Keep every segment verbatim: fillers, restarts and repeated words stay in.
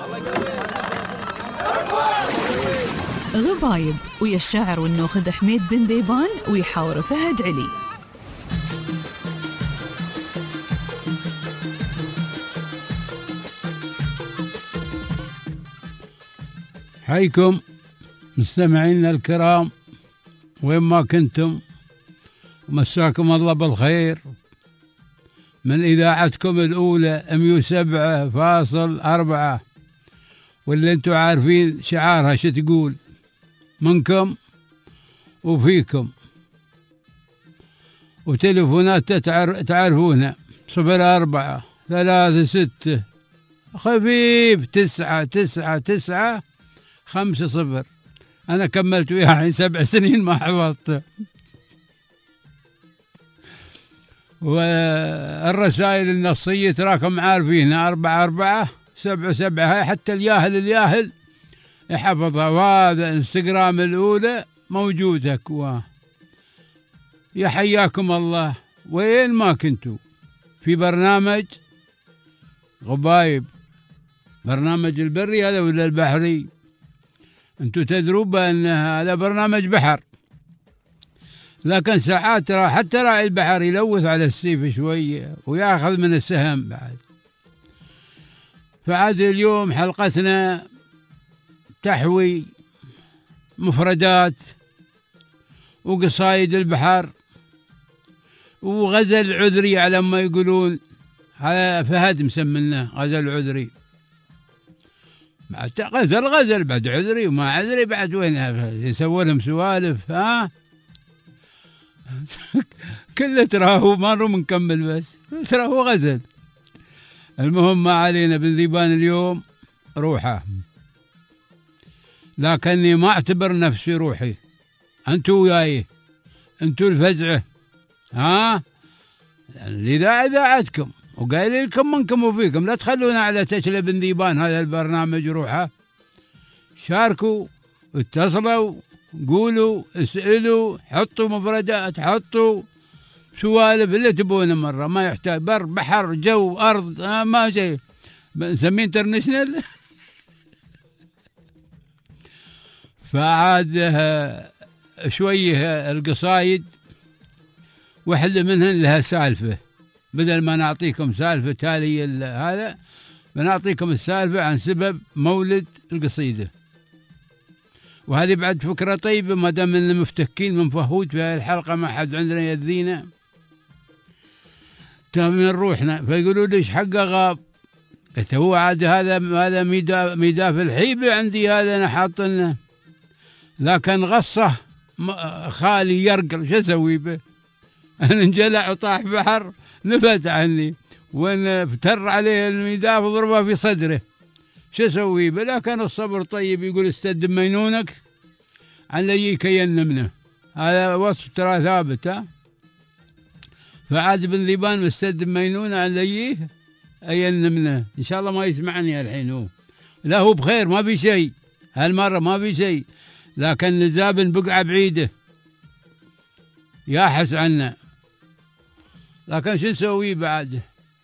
غبايب ويا الشاعر والنوخذ حميد بن ذيبان ويحاور فهد علي. حيكم مستمعينا الكرام وين ما كنتم، ومساكم الله بالخير من إذاعتكم الأولى مية وسبعة فاصل أربعة، واللي انتم عارفين شعارها شو تقول، منكم وفيكم. وتلفونات تعرفونها صفر أربعة ثلاثة ستة خفيف تسعة تسعة تسعة خمسة صفر. أنا كملت وياها سبع سنين ما حفظت. والرسائل النصية تراكم عارفينها أربعة أربعة سبعة سبعة، هاي حتى الياهل الياهل يحفظها. وهذا انستغرام الأولى موجودة كوا. يا حياكم الله وين ما كنتوا في برنامج غبايب، برنامج البري هذا ولا البحري؟ انتوا تدروا بأن هذا برنامج بحر، لكن ساعات حتى راعي البحر يلوث على السيف شوية وياخذ من السهم بعد. فعاد اليوم حلقتنا تحوي مفردات وقصايد البحر وغزل عذري على ما يقولون. هذا فهد مسمينه غزل عذري، غزل غزل بعد عذري وما عذري بعد، وين يسوي لهم سوالف؟ ها كله تراهو ما نروح نكمل، بس تراهو غزل. المهم ما علينا. بن ذيبان اليوم روحه، لكني ما اعتبر نفسي روحي. انتوا وياي، انتوا الفزعه. ها الاذاعه اذاعتكم وقايل لكم منكم وفيكم، لا تخلونا على تشل بن ذيبان هذا البرنامج روحه. شاركوا، اتصلوا، قولوا، اسألوا، حطوا مفردات، حطوا سوالف اللي تبونه. مرة ما يحتاج بر بحر جو أرض آه ما شيء نسميه انترناشنال. فعاد شوية القصايد وحل منهن لها سالفة، بدل ما نعطيكم سالفة تالية هذا بنعطيكم السالفة عن سبب مولد القصيدة. وهذه بعد فكرة طيبة، ما دام اننا مفتكين من فهود في هذه الحلقة ما حد عندنا يدينا من روحنا. فيقولوا ليش حقه غاب؟ قلت هو عاد هذا هذا ميدا ميدا في الحيبة عندي، هذا انا حاطنه، لكن غصه خالي يرقل شو اسوي به؟ انا انجلع وطاح بحر نفت عني، وان افتر عليه الميداف وضربه في صدره شو اسوي به؟ لكن الصبر طيب. يقول استد مينونك عن ليك ينمنه، هذا وصف ترى ثابت. ها فعاد بن ذيبان مستد مينون عن ليه ينمنه. ان شاء الله ما يسمعني الحين هو، لا هو بخير ما في شيء هالمره، ما في شيء، لكن نزابن بقعه بعيده ياحس عنا، لكن شو نسوي بعد؟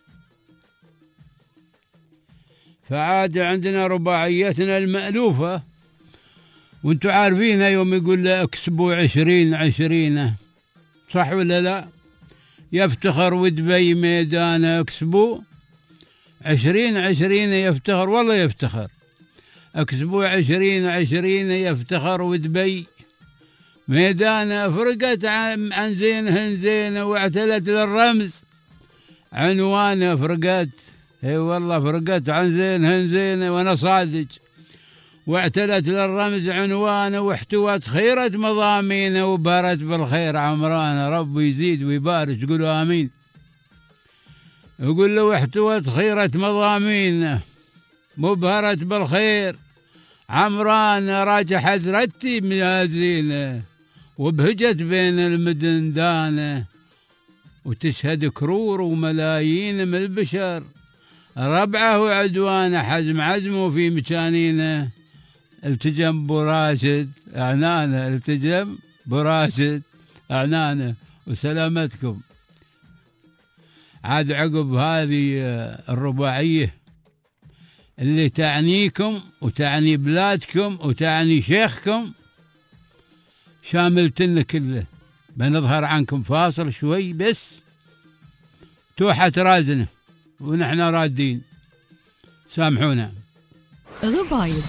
فعاد عندنا رباعيتنا المألوفة، وانتوا عارفينها يوم يقول له اكسبوا عشرين عشرين، صح ولا لا؟ يفتخر ودبي ميدانه اكسبوا عشرين عشرين، يفتخر والله يفتخر. اكسبوا عشرين عشرين يفتخر ودبي ميدانه، فرقت عن, عن زينهن زينه واعتلت للرمز عنوانه. فرقت اي والله فرقت عن زينهن زينه وانا صادق، واعتلت للرمز عنوانه، واحتوت خيرة مضامينه، وبارت بالخير عمرانه. رب يزيد ويبارك، قولوا امين. يقول له واحتوت خيرة مضامينه مبهرت بالخير عمرانه، راجحت رتي ميازينه وبهجت بين المدن دانه، وتشهد كرور وملايين من البشر ربعه وعدوانه، حزم عزمه في مكانينه. التجم براشد أعنانه، التجم براشد أعنانه. وسلامتكم. عاد عقب هذه الرباعية اللي تعنيكم وتعني بلادكم وتعني شيخكم شاملتنا كله. بنظهر عنكم فاصل شوي بس، توحة رازنة ونحن رادين، سامحونا. غبايب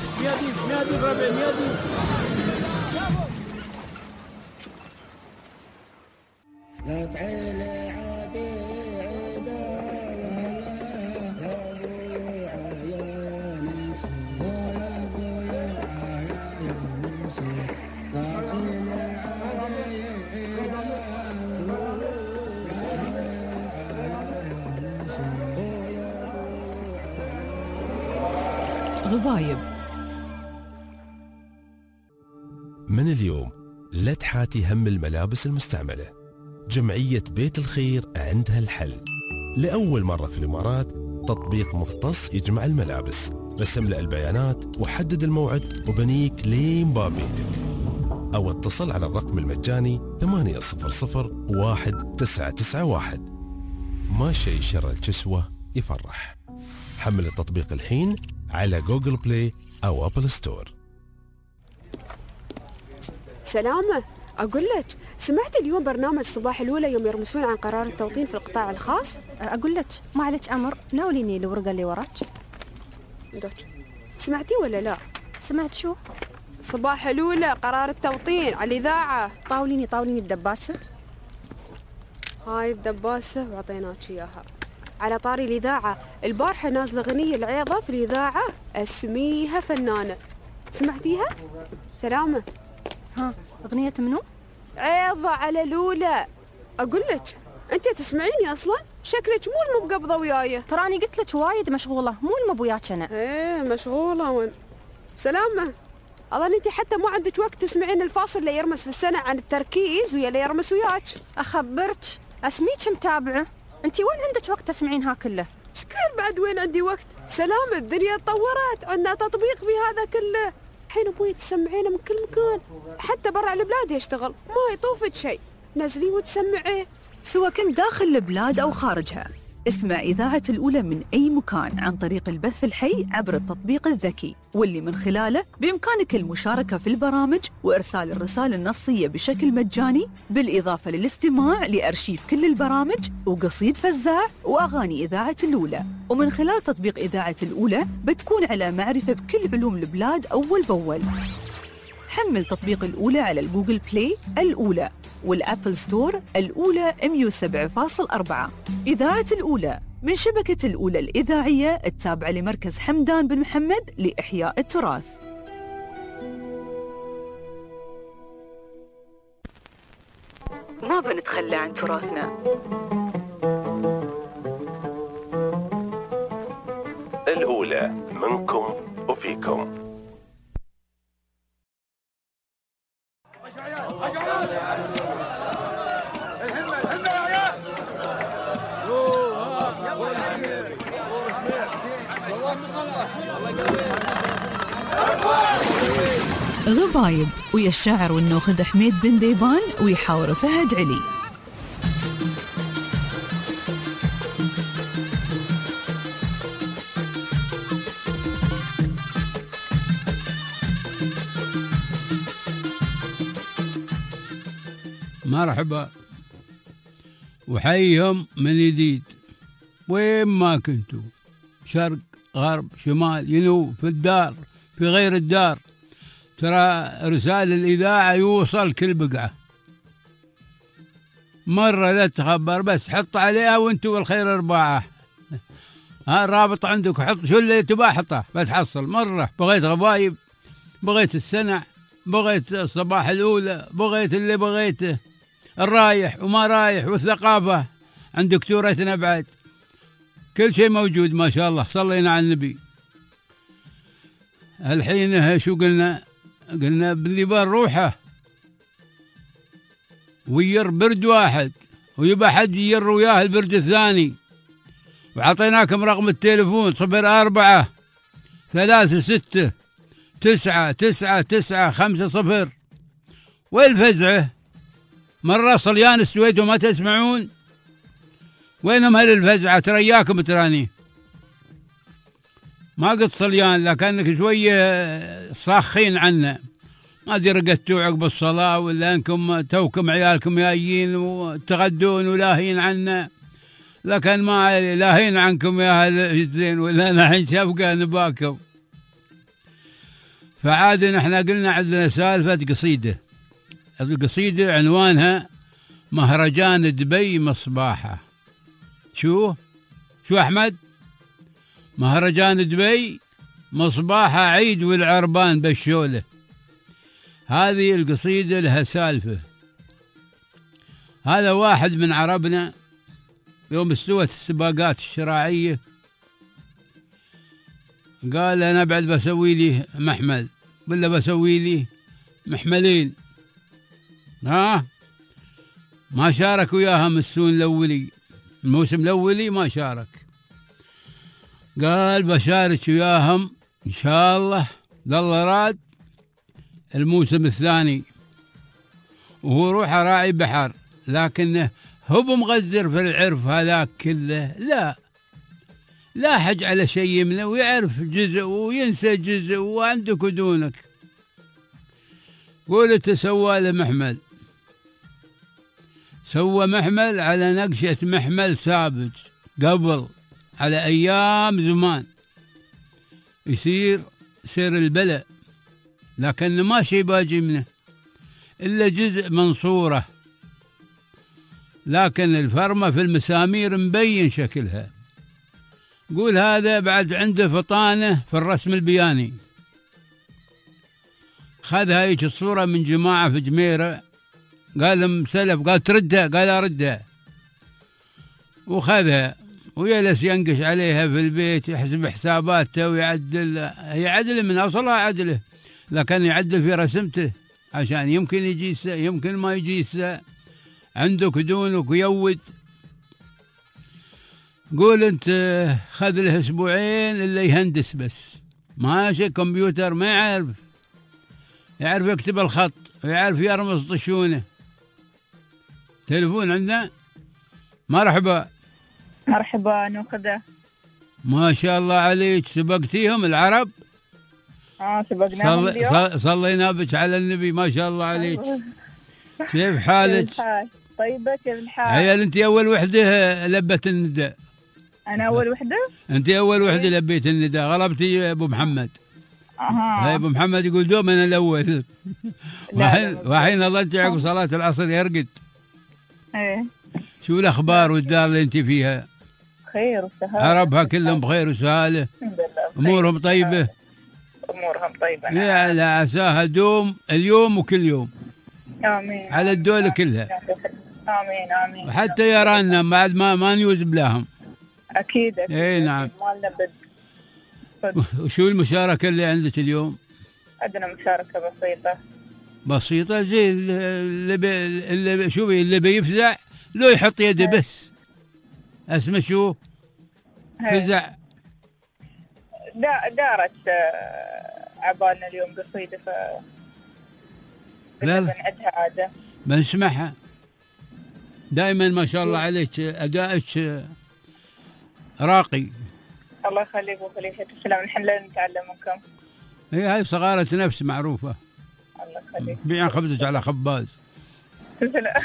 غبايب. من اليوم لا تحاتي هم الملابس المستعملة. جمعية بيت الخير عندها الحل. لأول مرة في الإمارات تطبيق مختص يجمع الملابس. بس املأ البيانات وحدد الموعد وبنيك لين باب بيتك، أو اتصل على الرقم المجاني ثمانية صفر صفر واحد تسعة تسعة واحد. ما شيء شر الكسوة يفرح. حمل التطبيق الحين على جوجل بلاي أو أبل ستور. سلامة، أقول لك سمعت اليوم برنامج صباح الأولى يوم يرمسون عن قرار التوطين في القطاع الخاص؟ أقول لك ما عليك أمر، ناوليني الورقة اللي وراك. دوك سمعتي ولا لا؟ سمعت شو؟ صباح الأولى قرار التوطين على الإذاعة. طاوليني طاوليني الدباسة. هاي الدباسة وعطيناك إياها. على طاري الإذاعة، البارحة نازلة غنية العيضة في الإذاعة اسميها فنانة، سمعتيها؟ سلامة. ها أغنية منو؟ عيضة على الأولى. أقول لك أنت تسمعيني أصلا؟ شكلك مو المقبضة وياي. تراني قلت لك وايد مشغولة، مو المبوياك أنا. إيه مشغولة وين؟ سلامة، أظن أنت حتى ما عندك وقت تسمعين الفاصل اللي يرمس في السنة عن التركيز ويا اللي يرمس وياك. أخبرك أسميك متابعة، أنت وين عندك وقت تسمعين ها كله؟ شكال بعد وين عندي وقت؟ سلامة، الدنيا تطورت، عندنا تطبيق في هذا كله. الحين أبوي تسمعينه من كل مكان، حتى برا البلاد يشتغل، ما يطوفك شيء، نزليه وتسمعيه. سواء كنت داخل البلاد أو خارجها، اسمع إذاعة الأولى من أي مكان عن طريق البث الحي عبر التطبيق الذكي، واللي من خلاله بإمكانك المشاركة في البرامج وإرسال الرسائل النصية بشكل مجاني، بالإضافة للاستماع لأرشيف كل البرامج وقصيد فزاع وأغاني إذاعة الأولى. ومن خلال تطبيق إذاعة الأولى بتكون على معرفة بكل علوم البلاد أول بأول. حمل تطبيق الأولى على الجوجل بلاي الأولى والأبل ستور الأولى مية وسبعة فاصلة أربعة. إذاعة الأولى من شبكة الأولى الإذاعية التابعة لمركز حمدان بن محمد لإحياء التراث. ما بنتخلى عن تراثنا. الأولى منكم وفيكم. غبايب ويا الشاعر والنوخذ حميد بن ديبان ويحاور فهد علي. مرحبا وحيهم من جديد، وين ما كنتوا، شرق غرب شمال جنوب، في الدار في غير الدار، ترى رسالة الإذاعة يوصل كل بقعة. مرة لا تخبر، بس حط عليها وانتوا والخير أرباعة. ها الرابط عندك، حط شو اللي تباه حطه بتحصل. مرة بغيت غبايب، بغيت السنع، بغيت الصباح الأولى، بغيت اللي بغيته، الرايح وما رايح، والثقافة عند دكتورتنا بعد، كل شيء موجود ما شاء الله. صلينا على النبي. الحين شو قلنا؟ قلنا بالليبان روحه وير برد واحد، ويبقى حد ير وياه البرد الثاني. وعطيناكم رقم التليفون صفر أربعة ثلاثة ستة تسعة تسعة تسعة خمسة صفر. والفزعة مرة صليان استويتوا ما تسمعون؟ وينهم هل الفزعة؟ ترياكم تراني ما قد صليان، لكنك شوية صاخين عنا، ما أدري رقدتوا عقب الصلاة ولا أنكم توكم عيالكم جايين وتغدون ولاهين عنا، لكن ما لاهين عنكم يا أهل زين، ولا نحن شفقة نباكم. فعاد نحن قلنا عندنا سالفة قصيدة، القصيدة عنوانها مهرجان دبي مصباحة. شو شو أحمد؟ مهرجان دبي مصباحة عيد والعربان بالشولة. هذه القصيدة لها سالفة. هذا واحد من عربنا يوم استوت السباقات الشراعية قال أنا بعد بسوي لي محمل، ولا بسوي لي محملين. ها ما شارك وياهم السون الأولي، الموسم الأولي ما شارك، قال بشارك وياهم إن شاء الله ظل راد الموسم الثاني، وهو روح راعي بحر، لكنه هو مغزر في العرف هذاك كله. لا لا حج على شيء منه، ويعرف جزء وينسى جزء، وعندك ودونك. قولت سوى له محمل، سوى محمل على نقشة محمل سابج قبل، على أيام زمان يصير سير البلع، لكن ما شي باجي منه إلا جزء من صورة، لكن الفرمة في المسامير مبين شكلها. قول هذا بعد عنده فطانة في الرسم البياني، خذها هيك الصورة من جماعة في جميرة، قال لهم سلف، قال تردها، قال أردها، وخذها ويجلس ينقش عليها في البيت، يحسب حساباته ويعدل. هي عدل من أصلها عدله، لكن يعدل في رسمته عشان يمكن يجي الساعة يمكن ما يجي الساعة، عندك دونك ويود. قول انت خذ له اسبوعين الا يهندس، بس ماشي كمبيوتر ما يعرف، يعرف يكتب الخط ويعرف يرمز طشونه. تلفون عندنا. مرحبا. مرحبا نوخذه. ما شاء الله عليك، سبقتيهم العرب؟ اه سبقناهم اليوم. صلينا بك على النبي، ما شاء الله عليك. كيف حالك؟ كيف الحال؟ طيبة كيف الحال؟ عيال انت اول وحده لبت النداء. انا اول وحده؟ انت اول وحده لبيت النداء، غلبتي ابو محمد. اها هاي ابو محمد يقول دوم انا الاول. وحين ظلت عقب صلاه العصر يرقد. ايه شو الاخبار والدار اللي انت فيها؟ خير وسهاله. عربها كلهم بخير وسهاله؟ الحمد لله. امورهم طيبه؟ امورهم طيبه. يا لا عساها دوم اليوم وكل يوم. امين. على الدولة كلها. امين امين. وحتى يرانا بعد ما ما نيوز بلاهم. اكيد اكيد. اي نعم. مالنا بد. وشو المشاركة اللي عندك اليوم؟ عندنا مشاركة بسيطة. بسيطة زي اللي بي اللي شوفي اللي بيفزع لو يحط يده بس. اسمه شو؟ فزع. دا دارت عبالنا اليوم قصيدة ف لا بنعدها عادة. بنسمعها. دائما ما شاء الله عليك أدائك راقي. الله يخليك ويخليك تسلم، نحن لا نتعلم منكم. هي هاي صغارة نفس معروفة. الله يخليك. بيعن خبزك على خباز. لا.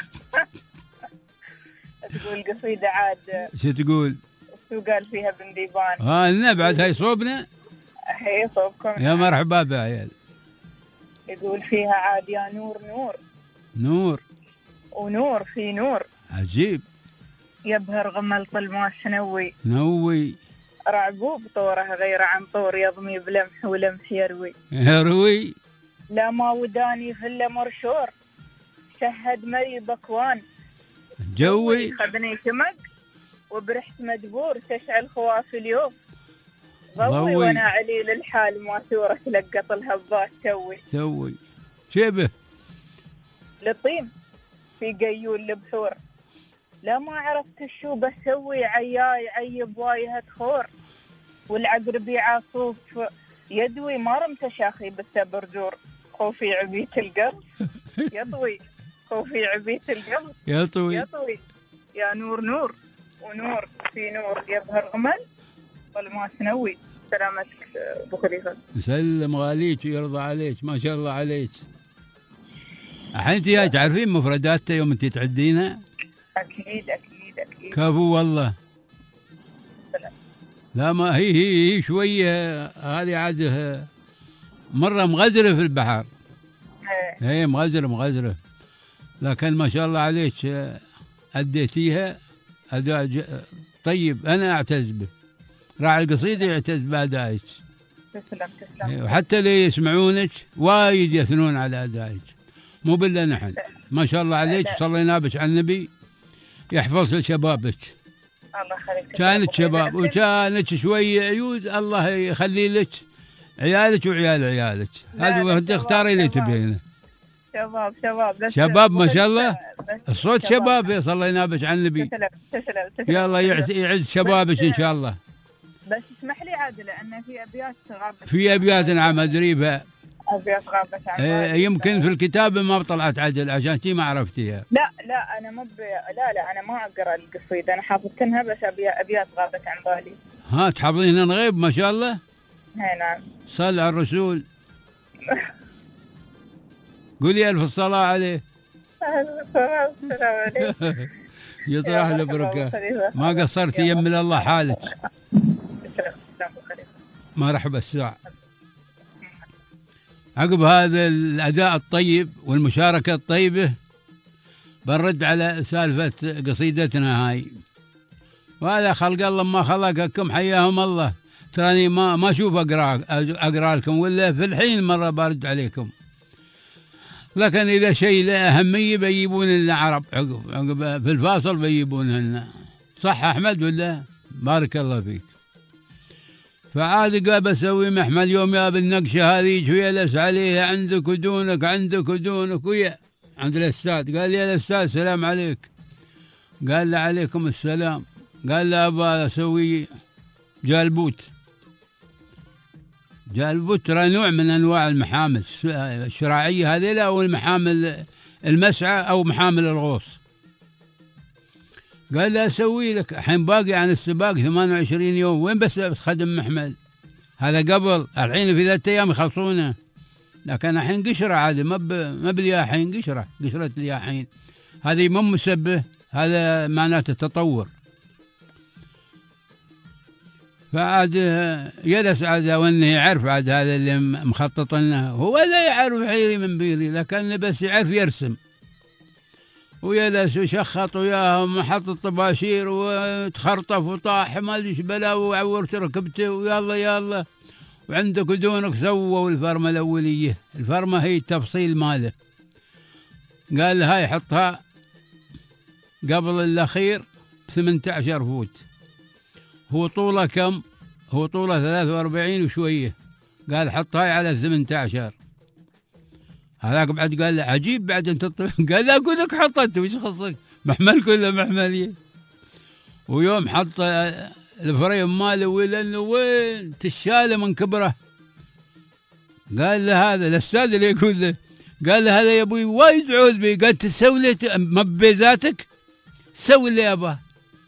تقول قصيدة عاد. شو تقول؟ شو قال فيها ابن ديبان؟ ها لنا بعد هاي صوبنا؟ هي صوبكم. يا مرحبا بعيال. يقول فيها عاد يا نور نور. نور. ونور في نور. عجيب. يبهر غمل طلماس نوي. نوي. رعبوب طوره غير عن طور يضمي بلمح ولمح يروي. يروي. لا ما وداني في مرشور. شهد مري بكوان. جوي. خذني شمق وبرحت مدبور تشعل خواف اليوم. ضوي وانا عليل الحال ما ثورة تلقط الهبات توي. توي. شبه. لطيم في قيول البحور. لا ما عرفت شو بسوي عياي عيب وايهة خور. والعقرب يعاصوف يدوي ما رمت شاخي بالسبرجور. خوفي عبيت القلب يطوي. خوفي عبيت القلب يطوي. يطوي. يا نور نور ونور في نور يبهر غمل والماس نوي. سلامتك ابو خليفه. يسلم غاليك ويرضى عليك، ما شاء الله عليك. الحين انت هاي تعرفين مفرداتها يوم انت تعدينها؟ اكيد اكيد اكيد. كفو والله. سلام. لا ما هي هي, هي شويه هذه عاد مره مغزره في البحر. ايه هي مغزره مغزره، لكن ما شاء الله عليك اديتيها اداء ج- طيب. انا اعتز به، راعي القصيده يعتز بادائك، تسلم تسلم. وحتى اللي يسمعونك وايد يثنون على ادائك، مو بالله نحن. ما شاء الله عليك، صلينا بك على النبي يحفظ شبابك. الله يخليك. كانت شباب وكانت شويه عيوز، الله يخلي لك عيالك وعيال عيالك. لا، هذا لا، انت اختاري اللي شباب. تبينه. شباب شباب بس شباب ما أبو شاء خليفة، الله. بس الصوت شباب يا صلينا بك على النبي. تسلم تسلم تسلم. يلا يعز يعز شبابك ان شاء الله. بس اسمح لي عادل ان في ابيات غابت. في ابيات نعم ادري بها. ابيات غابت عن إيه، بالي. يمكن في الكتابه ما طلعت عدل عشان شي ما عرفتيها. لا لا انا مو ب... لا لا انا ما اقرا القصيده، انا حافظتها بس أبي... ابيات غابت عن بالي. ها تحفظين الغيب ما شاء الله. هي نعم. صل على الرسول. قولي الف الصلاه عليه. السلام عليكم. يطرح له بركه. ما قصرتي يم الله حالك. ما رحب الساعة. عقب هذا الأداء الطيب والمشاركة الطيبة بنرد على سالفة قصيدتنا هاي. وهذا خلق الله ما خلقكم حياهم الله. تراني ما ما أشوف أقرأ أقرأ لكم ولا في الحين مرة برد عليكم. لكن إذا شيء له أهمية بيجيبون لنا عرب عقب عقب في الفاصل بيجيبون لنا. صح أحمد ولا؟ بارك الله فيك. فعاد قال بسوي محمل يوم يا بالنقشة هذه شوية لس عليها عندك ودونك عندك ودونك ويا عند الأستاذ. قال يا الأستاذ السلام عليك. قال له عليكم السلام. قال له أبغى أسوي جالبوت. جالبوت ترى نوع من أنواع المحامل الشراعية هذه، أو المحامل المسعى أو محامل الغوص. قال له أسوي لك الحين باقي عن السباق ثمانية وعشرين يوم، وين بس خدم محمل؟ هذا قبل الحين في ثلاثة أيام يخلصونه، لكن الحين قشرة عادي ما ب... ما بالياحين قشرة قشرة الياحين هذه مو مسبه، هذا معناته تطور. فعاد يلس عاد وانه يعرف عاد هذا اللي مخطط لنا، هو لا يعرف حيري من بيري، لكن بس يعرف يرسم ويلس وشخط وياهم وحط الطباشير وتخرطف وطاح ما ادري ايش بلا وعورت ركبته ويلا يلا وعندك ودونك. سووا الفرمه الاوليه، الفرمه هي التفصيل ماله. قال هاي حطها قبل الاخير ثمانية عشر فوت. هو طوله كم؟ هو طوله ثلاثة وأربعين وشويه. قال حطها على ثمانية عشر. هذاك بعد قال له عجيب بعد انت طلع. قال لا اقول لك حطيت وش خصك؟ محمل كله محمليه. ويوم حط الفريم ماله وين وين تشاله من كبره. قال له هذا الاستاذ اللي يقول له، قال له هذا يا ابوي وايد عوذ بي. قال تسوي لي ما بذاتك سوي اللي ابغاه.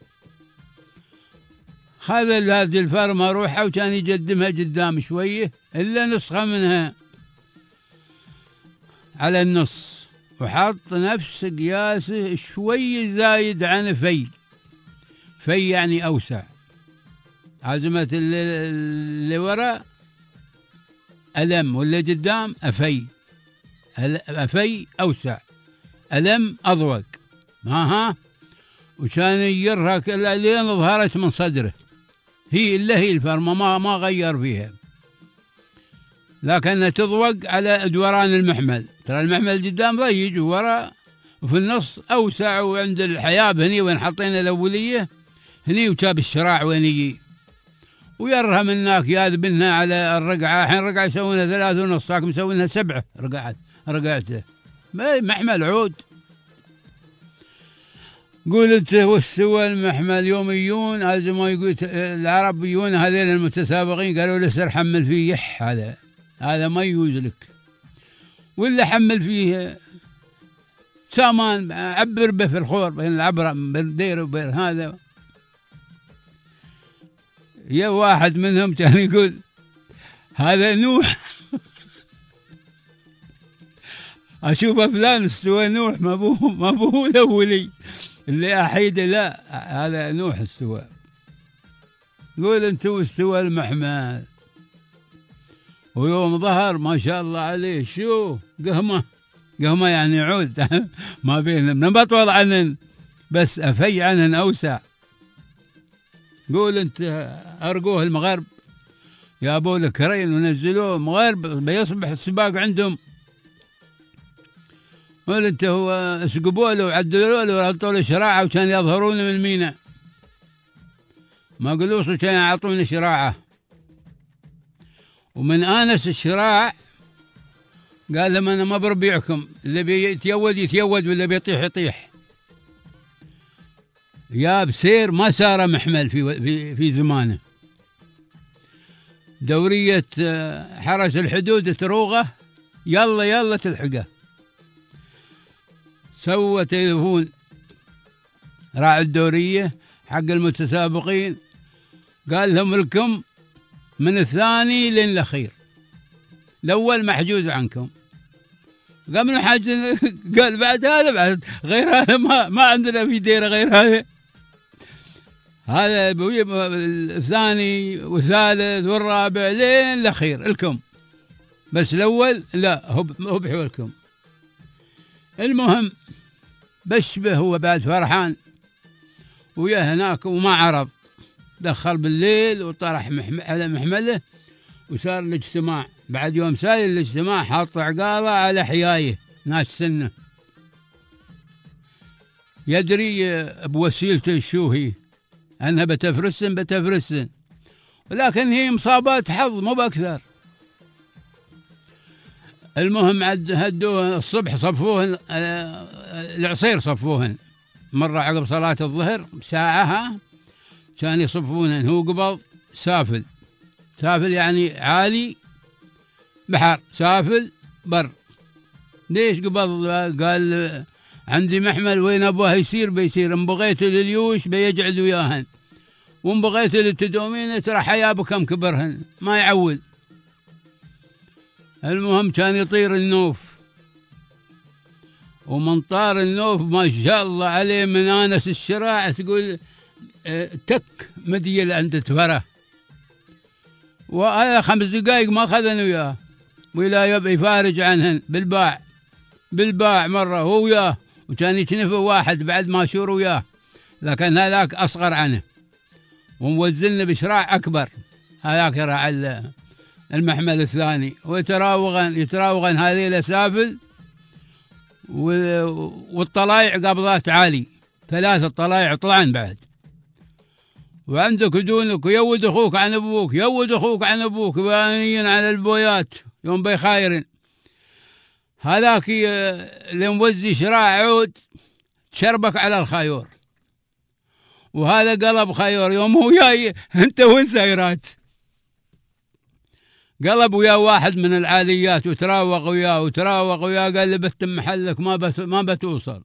هذا هذه الفرمه روحه وكان يقدمها قدام شويه الا نسخه منها على النص، وحط نفس قياسه شوي زايد عن في. في يعني أوسع. عزمة اللي, اللي وراء ألم واللي قدام أفي. أفي أوسع، ألم أضوق. ها ها وكان يجرها لين ظهرت من صدره. هي إلا هي الفرمة ما ما غير فيها، لكنها تضوق على دوران المحمل. ترى المحمل قدام ضيق وورا وفي النص أوسع، وعند الحياب هني وين حطينا الأولية هني وجاب الشراع وين يجي ويرها من هناك ياذبنها على الرقعة. الحين رقعة يسوونها ثلاثة ونص، لكن مسوينها سبعة رقعات رقعته محمل عود. قلت واستوى المحمل يوم يجون هذا ما يقول العرب يجون هذين المتسابقين قالوا له سر حمل فيه يح هذا هذا ما يجوز لك، ولا حمل فيه سامان عبر به في الخور بين العبرة بين دير وبين هذا. يا واحد منهم كان يقول هذا نوح. أشوف فلان استوى نوح، ما بوه ما بوه الأولي اللي أحيده، لا هذا نوح استوى. قول أنتوا استوى المحمل. ويوم ظهر ما شاء الله عليه شو قهمة، قهمة يعني عود ما بينهم، نبطل عنن بس أفي عنن أوسع. قول أنت أرقوه المغرب يا أبو الكرين ونزلوه مغرب بيصبح السباق عندهم. قول أنت هو اسقبوا له وعدلوا له وربطوا له شراعة وكان يظهرون من المينا، ما قلوصوا كان يعطون شراعة. ومن آنس الشراع قال لهم أنا ما بربيعكم، اللي بيتيود يتيود واللي بيطيح يطيح. يا بسير ما سار محمل في في في زمانه. دورية حرس الحدود تروغه يلا يلا تلحقه. سوى تليفون راعي الدورية حق المتسابقين قال لهم لكم من الثاني لين الأخير، الأول محجوز عنكم. قال منو حاجز؟ قال بعد هذا بعد غير هذا ما ما عندنا في ديره غير هذا. هذا الثاني والثالث والرابع لين الأخير لكم، بس الأول لا هو هو بحولكم. المهم بشبه هو بعد فرحان ويا هناك وما عرض، دخل بالليل وطرح على محمله وصار الاجتماع. بعد يوم سالي الاجتماع حاط عقاله على حيايه ناس سنه، يدري بوسيلته شو هي انها بتفرسن بتفرسن، ولكن هي مصابات حظ مو باكثر. المهم عد هدوه الصبح صفوهن العصير صفوهن مرة عقب صلاة الظهر بساعها كان يصفونهن. هو قبض سافل، سافل يعني عالي بحر، سافل بر. ليش قبض؟ قال عندي محمل وين أبوه يصير بيصير، إن بغيت لليوش بيجعل وياهن، وإن بغيت للتدومين ترى حيابه كم كبرهن ما يعول. المهم كان يطير النوف، ومن طار النوف ما شاء الله عليه من آنس الشراع تقول تك مديل عند تفره، وهذا خمس دقائق ما أخذن وياه ولا يبي يفارج عنهن بالباع بالباع مرة هو وياه، وكان يتنفى واحد بعد ما شور وياه، لكن هذاك أصغر عنه وموزلنا بشراع أكبر. هذاك راعي المحمل الثاني، ويتراوغن يتراوغن هذه الأسافل والطلايع قبضات عالي، ثلاثة طلايع طلعن بعد. وعندك دونك ويود أخوك عن أبوك، يود أخوك عن أبوك بانيين على البويات يوم بيخايرن. هذاك اللي موزي شراع عود تشربك على الخيور، وهذا قلب خيور يوم هو جاي انت وين سايرات، قلب ويا واحد من العاليات وتراوغ وياه وتراوغ وياه، قال لي بتم محلك ما بت ما بتوصل.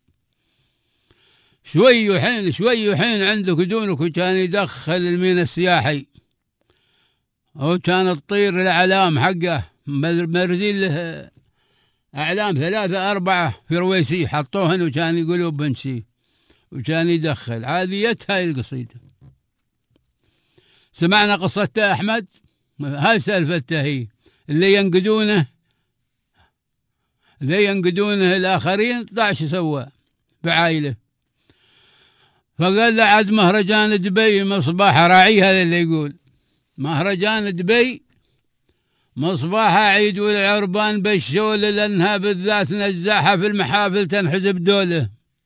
شوي وحين شوي وحين عندك دونك، وكان يدخل المينا السياحي وكانت تطير الأعلام حقه مرزين له أعلام ثلاثة أربعة في رويسي حطوهن، وكان يقولوا بنشي وكان يدخل. عاديتها هاي القصيدة. سمعنا قصته أحمد، هاي سالفته هي اللي ينقدونه اللي ينقدونه الآخرين طلع شو سوى بعائله. فقال له عاد مهرجان دبي مصباح راعي، هذا اللي يقول مهرجان دبي مصباح عيد والعربان بالشولة، لأنها بالذات نزاحة في المحافل تنحزب دوله.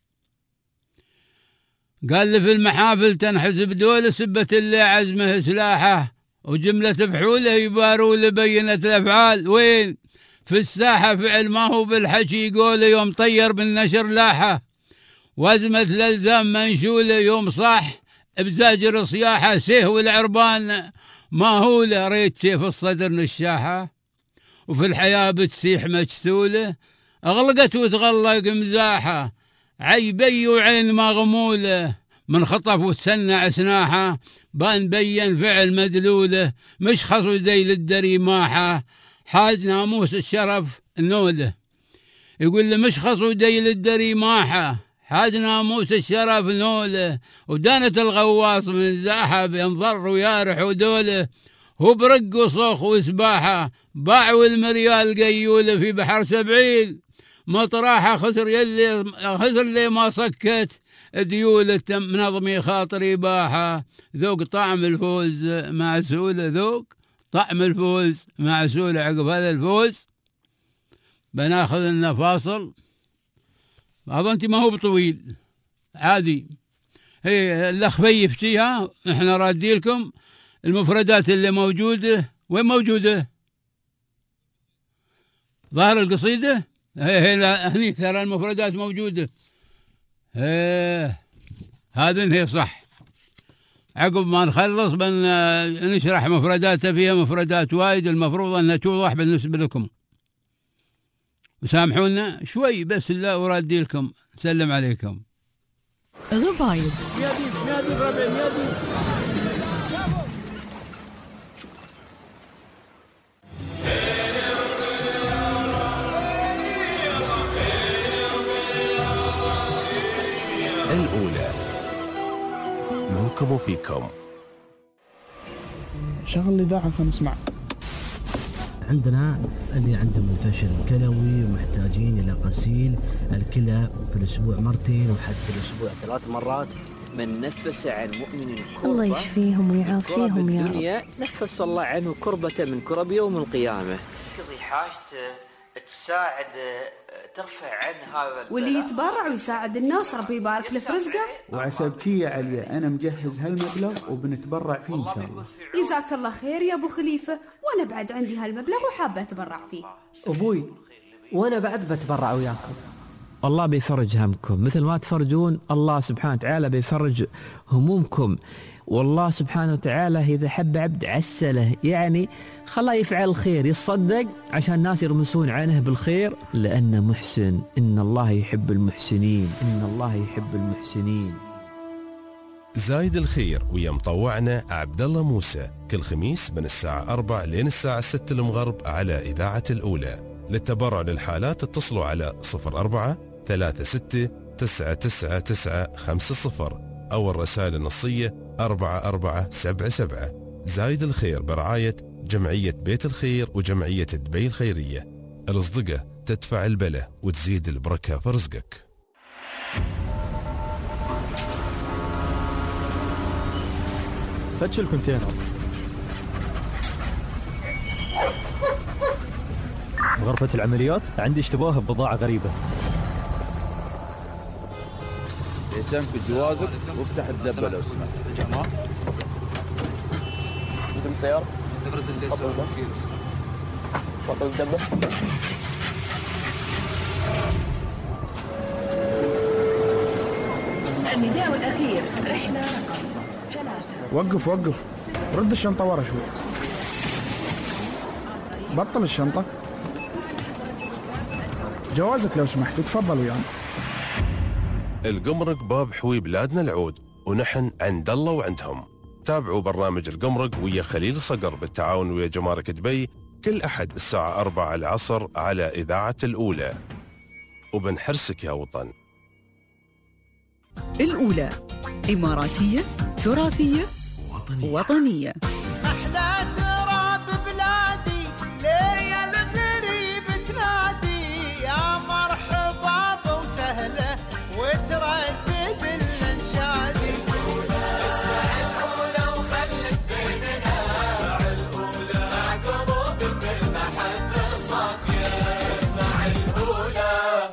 قال لي في المحافل تنحزب دوله سبت اللي عزمه سلاحه، وجملة فحوله يباروا لبينة الأفعال. وين؟ في الساحة فعل ما هو بالحكي يقول، يوم طير بالنشر لاحة، وازمة الألزام منشولة يوم صاح بزاجر صياحة. سيه والعربان ما هو له ريت سيف الصدر نشاحة، وفي الحياة بتسيح مجثولة أغلقت وتغلق مزاحة. عيبي وعين مغمولة من خطف وتسنع سناحه، بنبين فعل مدلوله، مش خصو ذيل الدريماحه، حاج ناموس الشرف نوله. يقول له مش خصو ذيل الدريماحه، حاج ناموس الشرف نوله، ودانت الغواص من زاحه ينضر ويارح ودوله، هو برق وصوخ وسباحه، باعوا المريال قيوله في بحر سبعين، مطراحه خسر يلي خسر لي ما سكت، ديولة منظمي خاطري باحة، ذوق طعم الفوز مع سولة، ذوق طعم الفوز مع سولة. عقب هذا الفوز بناخذ لنا فاصل، هذا انت ما هو بطويل عادي، هي الأخ يفتيها، احنا رادي لكم المفردات اللي موجودة. وين موجودة؟ ظاهر القصيدة هي هي هني ترى المفردات موجودة. ايه هذا هي صح. عقب ما نخلص بن نشرح مفرداتها، فيها مفردات وايد المفروض انها توضح بالنسبة لكم، وسامحونا شوي بس الله ورادي لكم. سلم عليكم. غبايب الأولى منكم وفيكم. شغل الإذاعة فنسمع. عندنا اللي عندهم الفشل الكلوي ومحتاجين إلى غسيل الكلى في الأسبوع مرتين وحتى في الأسبوع ثلاث مرات. من نفس عن مؤمن كربة الله يشفيهم ويعافيهم يا رب. نفس الله عنه كربة من كرب يوم القيامة. تقضي حاجته، تساعد، ترفع عن هذا، واللي يتبرع ويساعد الناس ربي يبارك له في رزقه. وعسبتي يا علي أنا مجهز هالمبلغ وبنتبرع فيه إن شاء الله. جزاك الله خير يا أبو خليفة، وأنا بعد عندي هالمبلغ وحابة أتبرع فيه. أبوي وأنا بعد بتبرع وياكم. الله بيفرج همكم مثل ما تفرجون، الله سبحانه وتعالى بيفرج همومكم. والله سبحانه وتعالى إذا حب عبد عسله، يعني خلاه يفعل الخير، يصدق عشان الناس يرمسون عنه بالخير، لأنه محسن. إن الله يحب المحسنين، إن الله يحب المحسنين. زايد الخير ويا مطوعنا عبد الله موسى، كل خميس من الساعة أربع لين الساعة ستة المغرب على إذاعة الأولى. للتبرع للحالات اتصلوا على صفر أربعة ثلاثة ستة تسعة تسعة تسعة خمسة صفر أو الرسائل النصية أربعة أربعة سبعة سبعة. زايد الخير برعاية جمعية بيت الخير وجمعية دبي الخيرية. الأصدقة تدفع البلة وتزيد البركة في رزقك. فتش الكونتينر. غرفة العمليات عندي اشتباه ببضاعة غريبة. لسان في جوازك وافتح الدبة لو سمحت. تمام. انت مسيار؟ تبرز الليسون كيلو. فضل الدبة. النداء الأخير رحلة رقم ثلاثة. وقف وقف، رد الشنطة ورا شوي. بطل الشنطة. جوازك لو سمحت وتفضل ويانا. القمرق باب حوي بلادنا العود، ونحن عند الله وعندهم. تابعوا برنامج القمرق ويا خليل صقر بالتعاون ويا جمارك دبي كل أحد الساعة أربعة العصر على إذاعة الأولى. وبنحرسك يا وطن. الأولى إماراتية تراثية وطنية, وطنية. أحلى تراب بلادي ليا الغريب تنادي يا مرحبا وسهلة وتردد الانشادي. اسمع الأولى وخلت بيننا، اسمع الأولى مع قلوب بالمحبة الصافية. اسمع الأولى.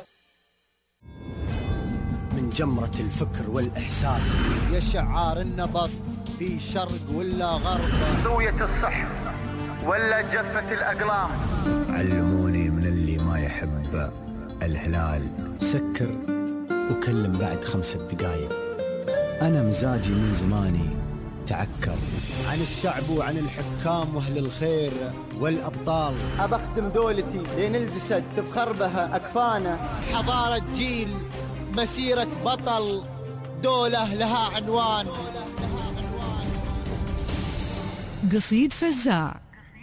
من جمرة الفكر والإحساس يا شعار النبض في شرق ولا غرب، سوية الصح ولا جفة الأقلام. علموني من اللي ما يحب الهلال سكر وكلم بعد خمسة دقايق. أنا مزاجي من زماني تعكر عن الشعب وعن الحكام وأهل الخير والأبطال. أبخدم دولتي لين الجسد تفخر بها أكفانا. حضارة جيل، مسيرة بطل، والدولة لها عنوان. قصيد فزاع.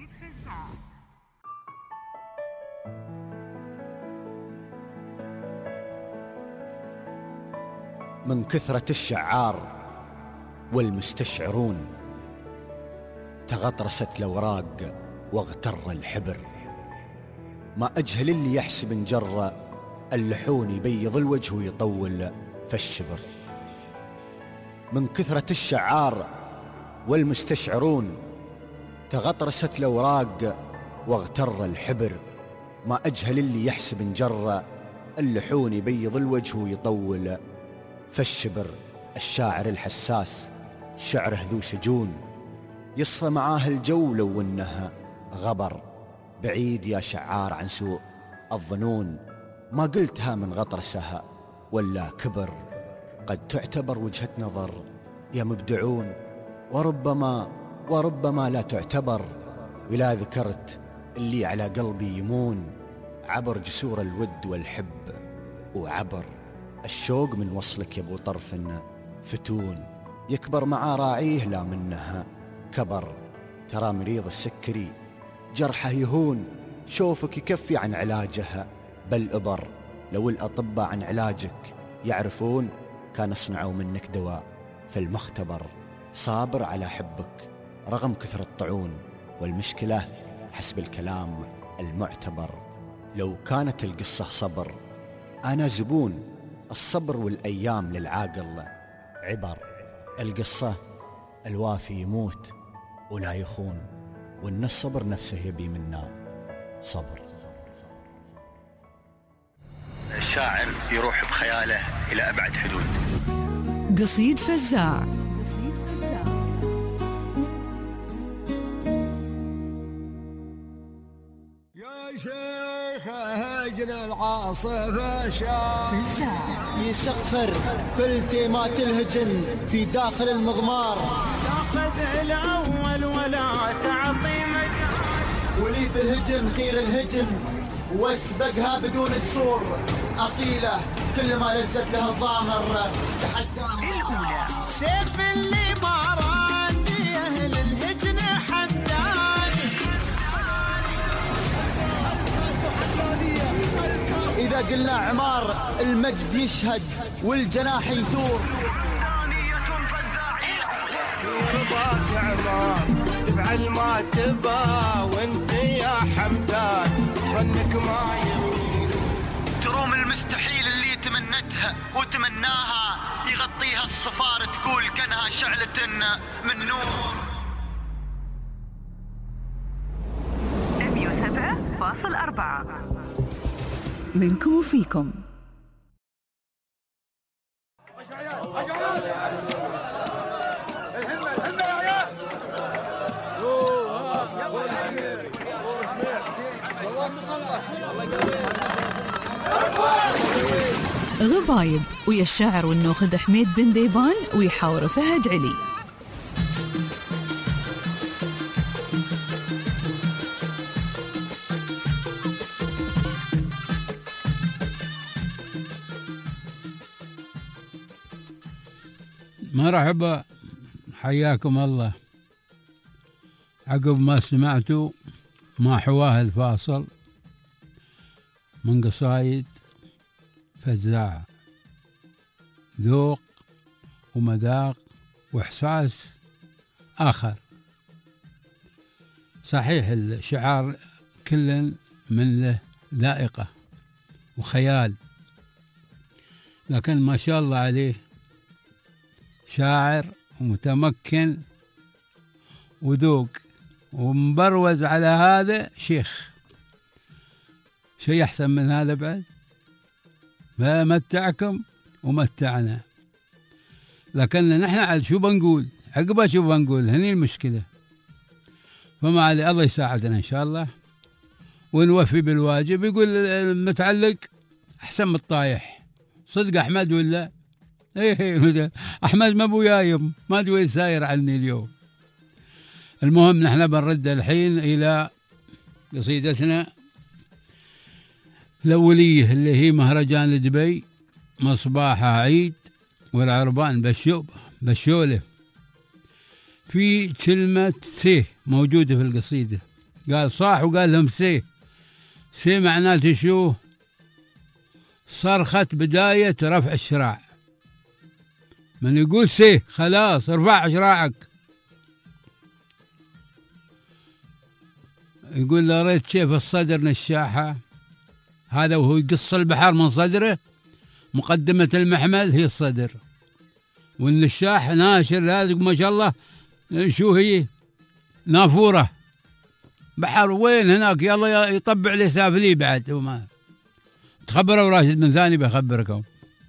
من كثرة الشعار والمستشعرون تغطرست الأوراق واغتر الحبر، ما أجهل اللي يحسب انجر اللحون يبيض الوجه ويطول فالشبر. من كثرة الشعار والمستشعرون تغطرست الأوراق واغتر الحبر، ما أجهل اللي يحسب انجر اللحون يبيض الوجه ويطول فالشبر. الشاعر الحساس شعره ذو شجون، يصفى معاه الجو لو انها غبر. بعيد يا شعار عن سوء الظنون، ما قلتها من غطرسها ولا كبر. قد تعتبر وجهة نظر يا مبدعون، وربما وربما لا تعتبر. ولا ذكرت اللي على قلبي يمون، عبر جسور الود والحب وعبر الشوق من وصلك يا ابو طرف فتون. يكبر مع راعيه لا منها كبر. ترى مريض السكري جرحه يهون، شوفك يكفي عن علاجها بل أبر. لو الأطباء عن علاجك يعرفون كان صنعوا منك دواء في المختبر. صابر على حبك رغم كثر الطعون، والمشكلة حسب الكلام المعتبر. لو كانت القصة صبر أنا زبون، الصبر والأيام للعاقل عبر. القصة الوافي يموت ولا يخون، وإن الصبر نفسه يبي منا صبر. الشاعر يروح بخياله إلى أبعد حدود. قصيد فزاع. يا شيخ هجن العاصفة شاف يسخفر كل تيمات الهجن في داخل المضمار، تاخذ الأول ولا تعطي مجال، ولي في الهجن غير الهجن واسبقها بدون جسور. أصيلة كل ما لزت له الضامر تحداها. سيف اللي ما راندي أهل الهجن حداني. إذا قلنا عمار المجد يشهد والجناح يثور. رضاك عمار تفعل ما تبا، وانت يا حمدان ظنك ما يريد. تروم المستحيل اللي تمنتها وتمناها، يغطيها الصفار تقول كانها شعلة من نور. مية وسبعة فاصل أربعة منكم وفيكم. غبايب ويا الشاعر والنوخذ حميد بن ديبان ويحاور فهد علي. مرحبا، حياكم الله. عقب ما سمعتوا ما حواه الفاصل من قصايد فزاع، ذوق ومذاق وإحساس آخر. صحيح الشعار كل من له ذائقة وخيال، لكن ما شاء الله عليه شاعر ومتمكن وذوق ومبروز على هذا شيخ. شيء أحسن من هذا بعد؟ فمتعكم ومتعنا. لكن نحن على شو بنقول عقبه، شو بنقول هني المشكلة. فما علي، الله يساعدنا إن شاء الله ونوفي بالواجب. يقول المتعلق أحسن من الطايح. صدق أحمد ولا إيه؟ أحمد ما أبو يايم، ما أدري وين ساير عني اليوم. المهم نحن بنرد الحين إلى قصيدتنا الأولية اللي هي مهرجان دبي مصباحها عيد، والعربان بشو بشوله. في كلمة سيه موجودة في القصيدة، قال صاح وقال لهم سيه. سيه معناته شو؟ صرخة بداية رفع الشراع. من يقول سيه خلاص ارفع شراعك. يقول له ريت شيف الصدر نشاحة، هذا وهو يقص البحر من صدره. مقدمة المحمل هي الصدر، والنشاح ناشر لازق ما شاء الله. شو هي؟ نافورة بحر وين هناك، يلا يطبع لي سافلي بعد. وما تخبروا راشد بن ثاني بخبركم.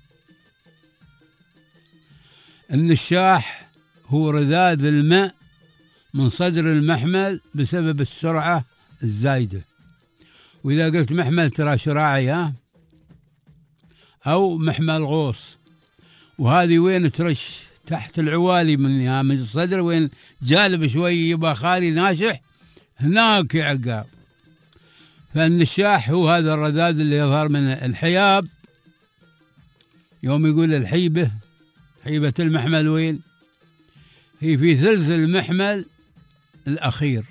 النشاح هو رذاذ الماء من صدر المحمل بسبب السرعة الزايدة. وإذا قلت محمل ترى شراعي، ها، أو محمل غوص. وهذه وين ترش تحت العوالي من من الصدر، وين جالب شوي يبقى خالي ناشح هناك عقاب. فالنشاح هو هذا الرذاذ اللي يظهر من الحياب. يوم يقول الحيبة، حيبة المحمل وين؟ هي في ثلث المحمل الأخير.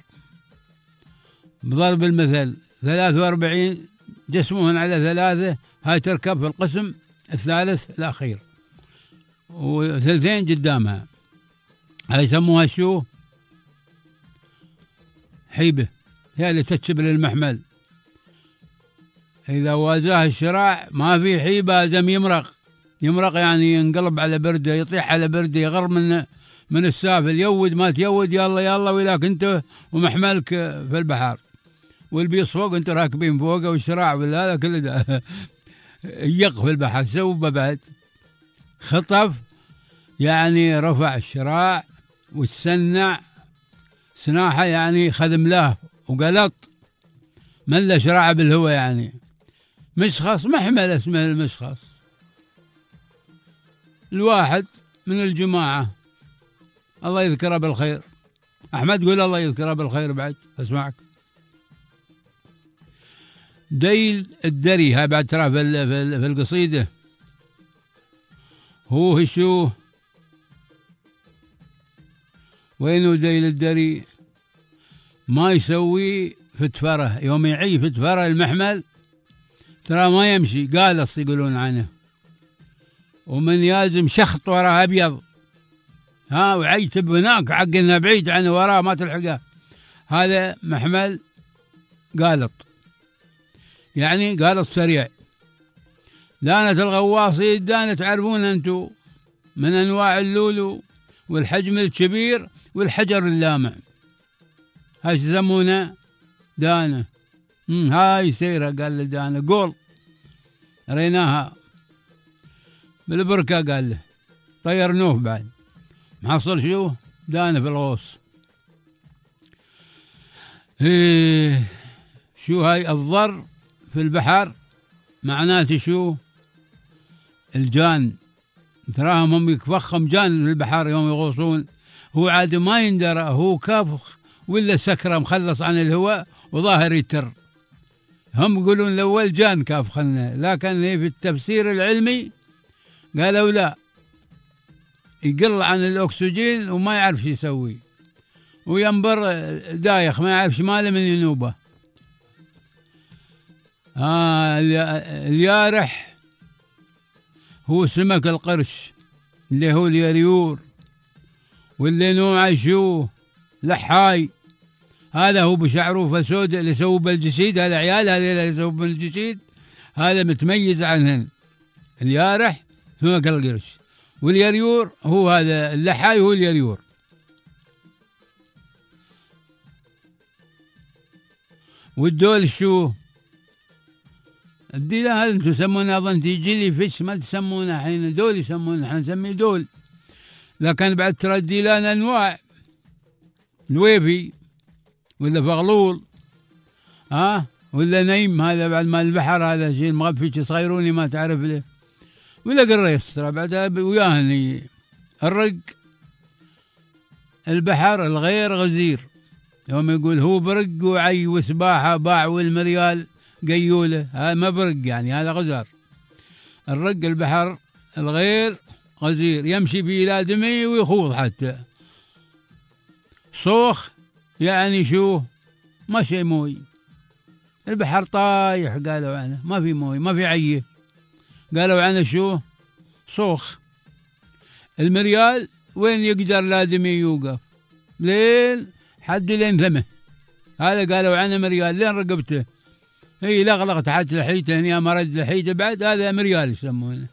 بضرب المثل ثلاث وأربعين جسمهن على ثلاثة، هاي تركب في القسم الثالث الأخير، وثلثين قدامها. هاي يسموها شو؟ حيبة، هي اللي تشبل المحمل. إذا واجه الشراع ما في حيبة، دم يمرق. يمرق يعني ينقلب على برده، يطيح على برده، يغر من من السافل. يود ما تيود يلا يلا ولاك انت ومحملك في البحر، والبيص فوق انت راكبين فوقه، والشراع ولا هذا كله ده يق في البحر. سوبه بعد خطف، يعني رفع الشراع والسنع. سناحة يعني خذ ملاه وقلط، ملا شراعه بالهوى، يعني مشخص محمل اسمه المشخص. الواحد من الجماعة الله يذكره بالخير، أحمد قول الله يذكره بالخير بعد أسمعك. ديل الدري، هاي بعد ترى في في القصيدة. هو شو؟ وينو ديل الدري؟ ما يسوي فتفره، يوم يعي فتفره المحمل ترى ما يمشي، قالص يقولون عنه. ومن يازم شخط وراه أبيض، ها، وعيتب هناك عقلنا بعيد عنه وراه ما تلحقه. هذا محمل قالط، يعني قالط سريع. دانة الغواصين دانة تعرفون أنتم من أنواع اللولو والحجم الكبير والحجر اللامع. هاي يسمونه دانة. هاي سيرة، قال له دانة قول ريناها بالبركة، قال له طيرنوه بعد محصل شو؟ دانة في الغوص. إيه شو هاي؟ الضر في البحر معناته شو؟ الجان. تراهم هم يفخم جان في البحر يوم يغوصون، هو عاد ما يندرى، هو كافخ ولا سكره مخلص عن الهواء وظاهر يتر. هم يقولون الأول جان كافخنا، لكن في التفسير العلمي قالوا لا، يقل عن الأكسجين وما يعرف شو يسوي، وينبر دايخ ما يعرف شماله من ينوبه. آه اليارح هو سمك القرش اللي هو اليريور، واللي نوعه شو؟ لحاي. هذا هو بشعره فسود اللي يسووا بالجسيد، هذا عيال هذا اللي يسووا بالجسيد، هذا متميز عنهن. اليارح سمك القرش، واليريور هو هذا اللحاي، هو اليريور. والدول شو؟ الديلان هذا انتم تسمونه اظن تيجي فيش، ما تسمونه الحين دول، يسمونه احنا نسميه دول. لكن بعد ترى الديلان انواع، الويفي ولا فغلول، ها، ولا نيم، هذا بعد مال البحر، هذا شيء مغفي صغيروني ما تعرف له، ولا قريص ترى بعد وياهن. الرق البحر الغير غزير، يوم يقول هو برق وعي وسباحه باع والمريال قيوله، هذا ما برق يعني، هذا غزر. الرق البحر الغير غزير يمشي في الآدمي ويخوض حتى. صوخ يعني شو؟ ما شي موي، البحر طايح قالوا عنه، ما في موي ما في عيه، قالوا عنه شو؟ صوخ. المريال وين يقدر الآدمي يوقف؟ لين حد لين ثمه، هذا قالوا عنه مريال لين رقبته، هي لغلغ تحت لحيته هنا مرد لحيته بعد، هذا مريال يسمونه.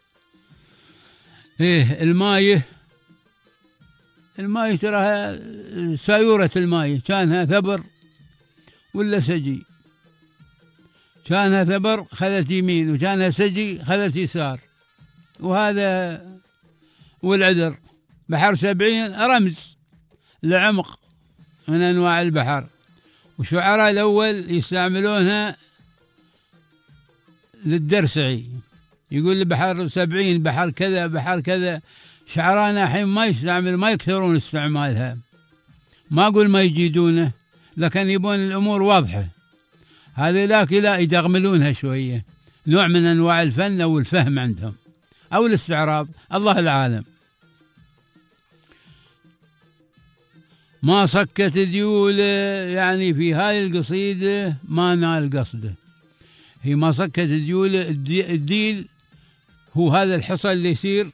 ايه المايه، المايه تراها سايورة المايه، كانها ثبر ولا سجي، كانها ثبر خذت يمين وكانها سجي خذت يسار، وهذا والعذر. بحر سبعين رمز لعمق من أنواع البحر، وشعراء الأول يستعملونها للدرسعي، يقول البحر سبعين بحر كذا بحر كذا. شعرانا الحين ما يستعمل ما يكثرون استعمالها، ما أقول ما يجيدونه، لكن يبون الأمور واضحة. هذه لكن لا يدغملونها شوية، نوع من أنواع الفن أو الفهم عندهم أو الاستعراض، الله العالم. ما صكت ديوله، يعني في هاي القصيدة ما نال قصده، هي ما صكت ديوله. الديل هو هذا الحصى اللي يصير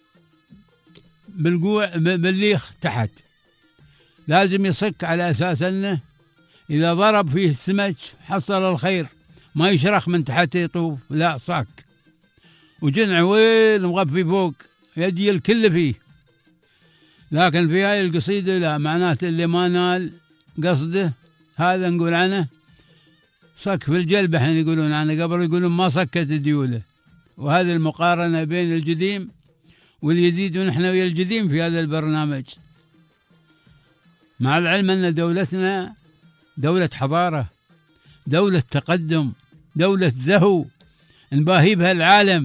بالقوع بالليخ تحت، لازم يصك على أساس أنه إذا ضرب فيه السمك حصل الخير، ما يشرخ من تحت يطوف، لا صك وجنع وين مغفي فوق يدي الكل فيه. لكن في هاي القصيدة لا، معناته اللي ما نال قصده هذا نقول عنه صك في الجلبة، حين يقولون عنه قبل يقولون ما صكت ديوله. وهذه المقارنة بين الجديم والجديد، ونحن ويا الجديم في هذا البرنامج، مع العلم أن دولتنا دولة حضارة، دولة تقدم، دولة زهو نباهي بها العالم،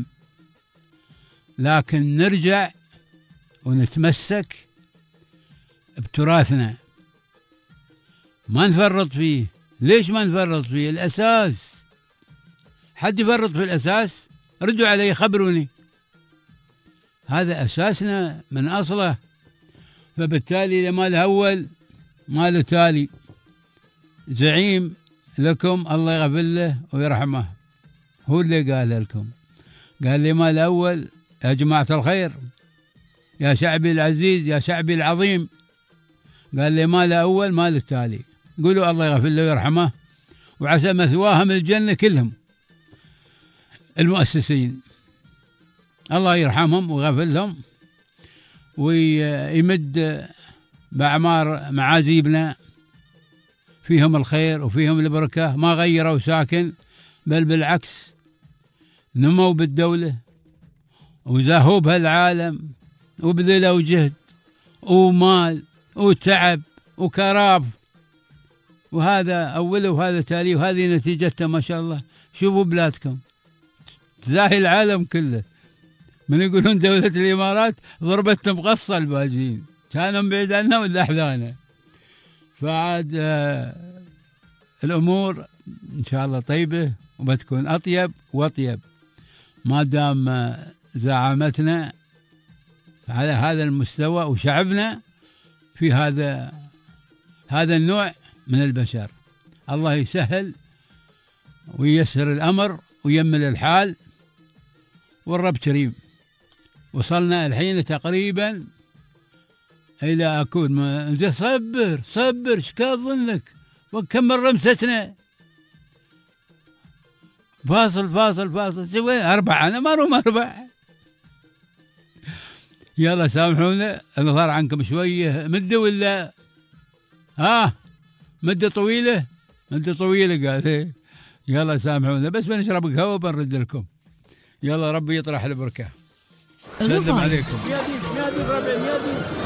لكن نرجع ونتمسك بتراثنا، ما نفرط فيه. ليش ما نفرط فيه؟ الأساس. حد يفرط في الأساس؟ ردوا علي خبروني، هذا أساسنا من أصله. فبالتالي لما له أول ما له تالي. زعيم لكم الله يغفر له ويرحمه، هو اللي قال لكم، قال لي ما له أول يا جماعة الخير، يا شعبي العزيز، يا شعبي العظيم، قال لي ما له أول ما له تالي. قولوا الله يغفر له ويرحمه، وعسى مثواهم الجنة كلهم المؤسسين، الله يرحمهم ويغفر لهم ويمد بأعمار معازيبنا، فيهم الخير وفيهم البركة، ما غيروا ساكن، بل بالعكس نموا بالدولة وزاهوا بها العالم، وبذلوا جهد ومال وتعب وكراف، وهذا أوله وهذا تاليه، وهذه نتيجته ما شاء الله. شوفوا بلادكم تزاهي العالم كله، من يقولون دولة الإمارات ضربتهم قصة الباجين، كانوا بعيد عنها ولا أحذانا. فعاد آه الأمور إن شاء الله طيبة وبتكون أطيب وأطيب، ما دام آه زعامتنا على هذا المستوى وشعبنا في هذا هذا النوع من البشر. الله يسهل وييسر الأمر ويمل الحال، والرب كريم. وصلنا الحين تقريبا إلى أكون زي صبر صبر شكال ظنك وكم مرة مسكنا فاصل فاصل فاصل سوي أربعة، أنا ما روم أربع. يلا سامحونا نظهر عنكم شوية مدة، ولا ها مدة طويلة؟ مدة طويلة قال إيه. يلا سامحونا بس بنشرب قهوة بنرد لكم. يلا ربي يطرح البركة. سلم عليكم. يا دي يا دي ربع يا دي.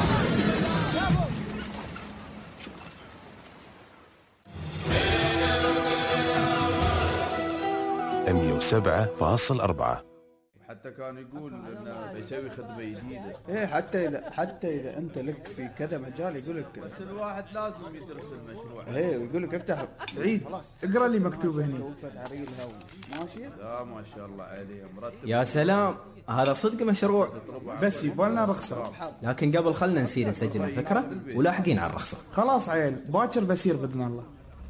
مية وسبعة فاصل أربعة حتى كان يقول انه بيسوي خدمه جديده. ايه حتى اذا حتى اذا انت لك في كذا مجال يقول لك بس الواحد لازم يدرس المشروع. ايه ويقول لك افتح. سعيد اقرا لي مكتوب هنا. ماشي. لا ما شاء الله عليه مرتب. يا سلام هذا صدق مشروع، بس يبغى رخصه. لكن قبل خلنا نسير نسجل الفكره ولاحقين على الرخصه. خلاص عيل باكر بسير باذن الله.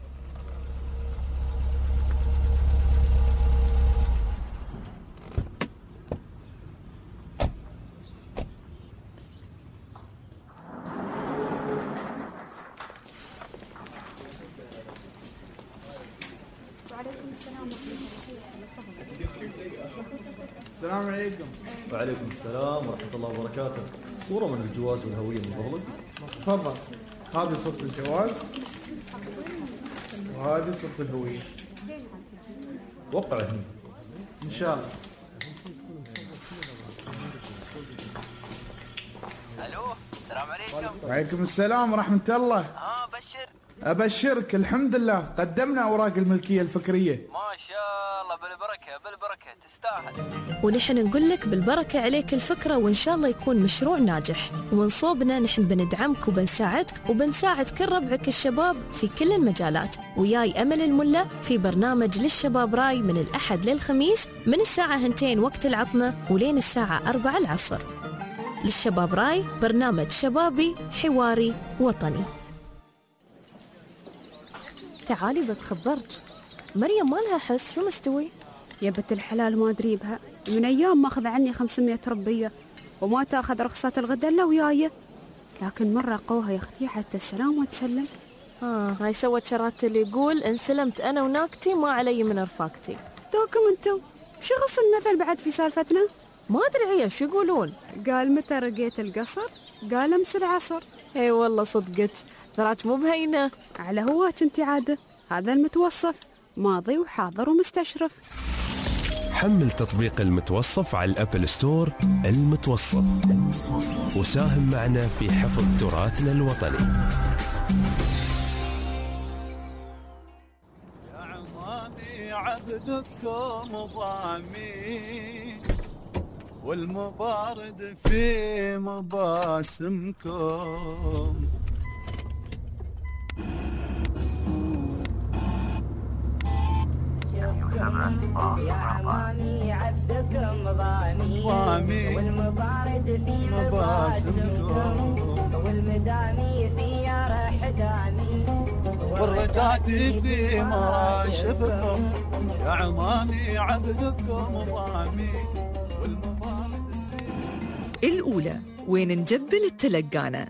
السلام عليكم. وعليكم السلام ورحمة الله وبركاته. صورة من الجواز والهوية من فضلك. تفضل. هذه صورة الجواز وهذه صورة الهوية. وقع هنا. إن شاء الله. ألو السلام عليكم. وعليكم السلام ورحمة الله. ها بشر. أبشرك الحمد لله قدمنا أوراق الملكية الفكرية. ما شاء الله بالبركة بالبركة تستاهل. ونحن نقول لك بالبركة عليك الفكرة وإن شاء الله يكون مشروع ناجح. ومن صوبنا نحن بندعمك وبنساعدك وبنساعد كل ربعك الشباب في كل المجالات. وياي أمل الملا في برنامج للشباب راي من الأحد للخميس من الساعة هنتين وقت العطنة ولين الساعة أربعة العصر. للشباب راي برنامج شبابي حواري وطني. تعالي بتخبرك مريم ما لها حس شو مستوي؟ يا بنت الحلال ما أدري بها من أيام ما أخذ عني خمسمية ربية وما تأخذ رخصة الغدا إلا وياي، لكن مرة قوها يا أختي حتى السلام وتسلم. آه هاي سوت شرات اللي يقول انسلمت أنا وناكتي ما علي من رفاقتي. دوكم انتو شو غص المثل بعد في سالفتنا؟ ما أدري عيا شو يقولون؟ قال متى رقيت القصر؟ قال أمس العصر. اي والله صدقك تراك مو بهينة. على هواك انت عادة، هذا المتوصف ماضي وحاضر ومستشرف. حمل تطبيق المتوصف على الأبل ستور. المتوصف وساهم معنا في حفظ تراثنا الوطني. يا عمامي عبدكم ضامي والمبارد في مباسمكم. يا عمامي عبدكم ضامي والمبارد في مباسمكم والمدامي في رح دامي والرجاتي في مراشفكم. يا عمامي عبدكم ضامي والمبارد في الأولى وين نجبل التلقانة.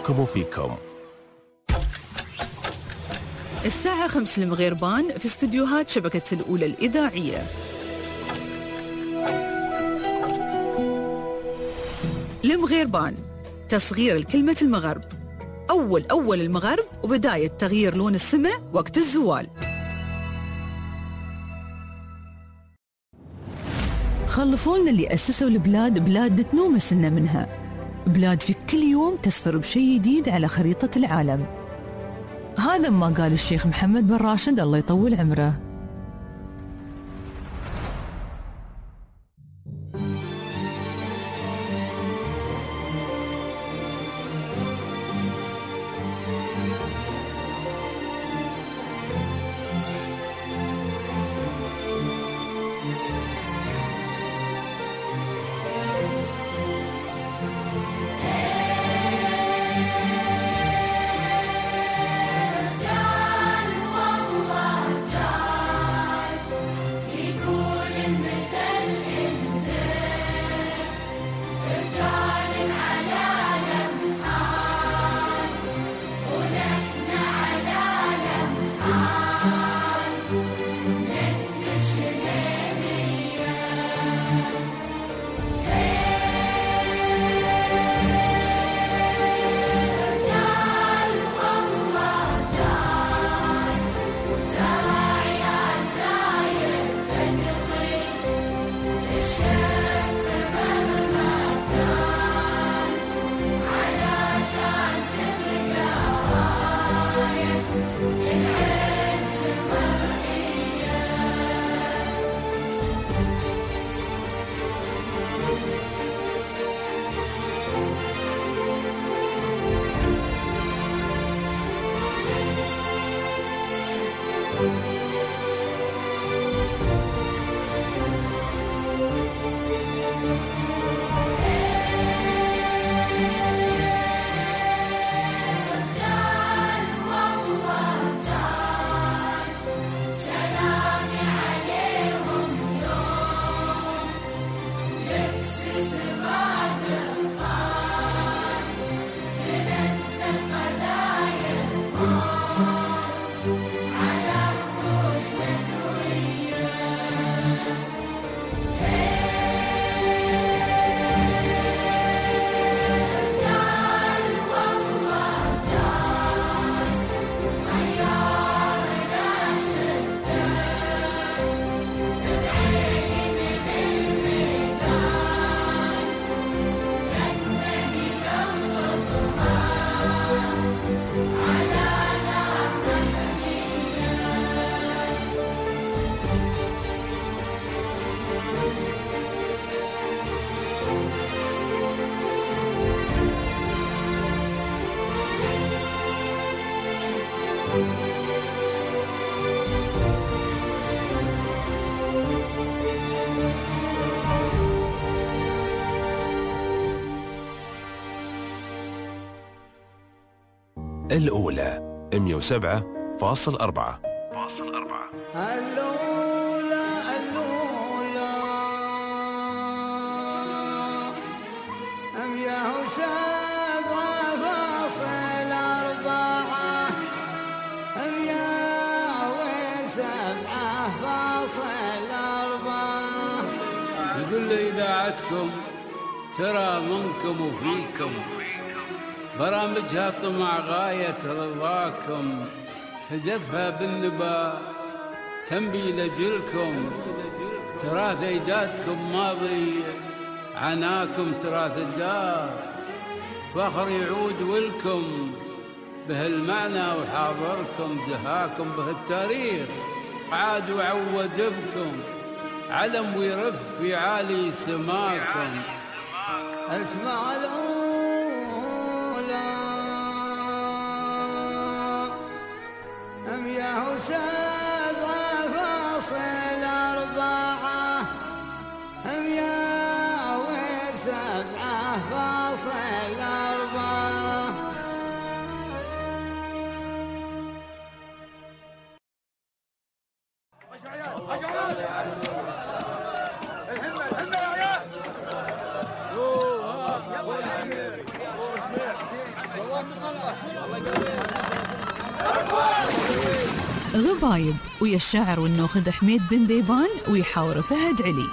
منكم وفيكم. الساعة خمس المغيربان في استديوهات شبكة الأولى الإذاعية. المغيربان تصغير الكلمة المغرب، أول أول المغرب وبداية تغيير لون السماء وقت الزوال. خلفوا لنا اللي أسسوا البلاد بلاد تنومسنا منها، بلاد في كل يوم تسفر بشيء جديد على خريطة العالم. هذا ما قال الشيخ محمد بن راشد الله يطول عمره. الأولى مئة وسبعة فاصل أربعة. الأولى الأولى مئة وسبعة فاصل أربعة مئة وسبعة فاصل أربعة. يقول لي إذاعتكم ترى منكم وفيكم، برامجها طمع غاية رضاكم، هدفها بالنبا تنبي لجلكم، تراث أجدادكم ماضي عناكم تراث الدار، فخر يعود ولكم بهالمعنى وحاضركم، زهاكم بهالتاريخ عاد وعود بكم، علم ويرف في عالي سماكم. اسمع الأولى مئة وسبعة فاصل أربعة مئة وسبعة فاصل أربعة. اللهم غبايب ويا الشاعر والنوخذ حميد بن ديبان ويحاور فهد علي.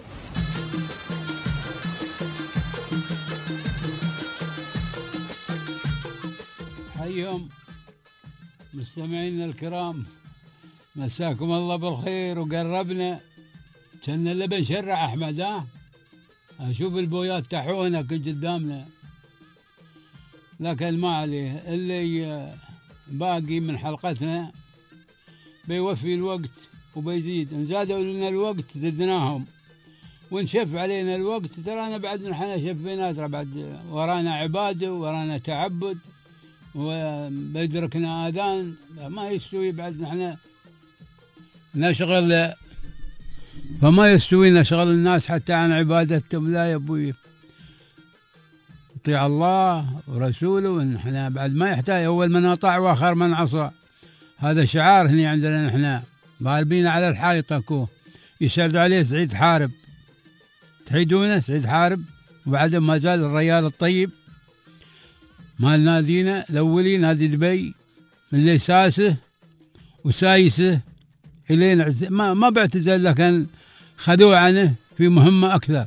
حيهم مستمعينا الكرام، مساكم الله بالخير وقربنا. كنا اللي بنشرع احمد. ها اشوف البويات تحونا كل قدامنا، لكن ما عليه. اللي باقي من حلقتنا بيوفي الوقت وبيزيد. ان زادوا لنا الوقت زدناهم، وان شف علينا الوقت ترانا بعد نحن شفينا، ترى بعد ورانا عباده ورانا تعبد وبيدركنا اذان، ما يستوي بعد نحن نشغل، فما يستوي نشغل الناس حتى عن عبادتهم. لا يا ابوي، اطيع الله ورسوله، ونحن بعد ما يحتاج اول من اطاع واخر من عصى. هذا شعار هني عندنا نحن، غالبين على الحائط اكو يشهد عليه سعيد حارب. تحيدونه سعيد حارب، وبعد ما زال الريال الطيب مال نادينا الاولي نادي دبي، اللي ساسه وسايسه الين ما ما بعتزل، لكن خذوه عنه في مهمه اكثر.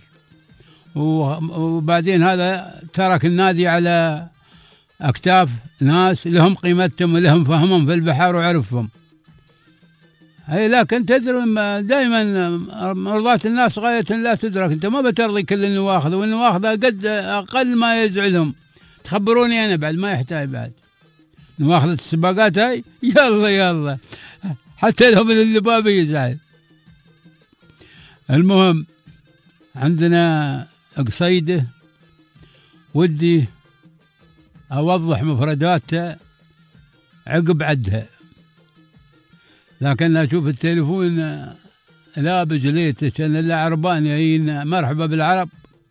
وبعدين هذا ترك النادي على اكتاف ناس لهم قيمتهم ولهم فهمهم في البحر وعرفهم. اي لكن تدري دائما مرضاة الناس غاية لا تدرك. انت ما بترضي كل النواخذ، والنواخذ قد اقل ما يزعلهم. تخبروني انا بعد ما يحتاج بعد نواخذ السباقات هاي، يلا يلا حتى لو من اللباب يزعل. المهم عندنا قصيدة ودي أوضح مفرداتها عقب عدها، لكن أشوف التليفون لا بجليته كان إلا عربان جايين مرحبا بالعرب.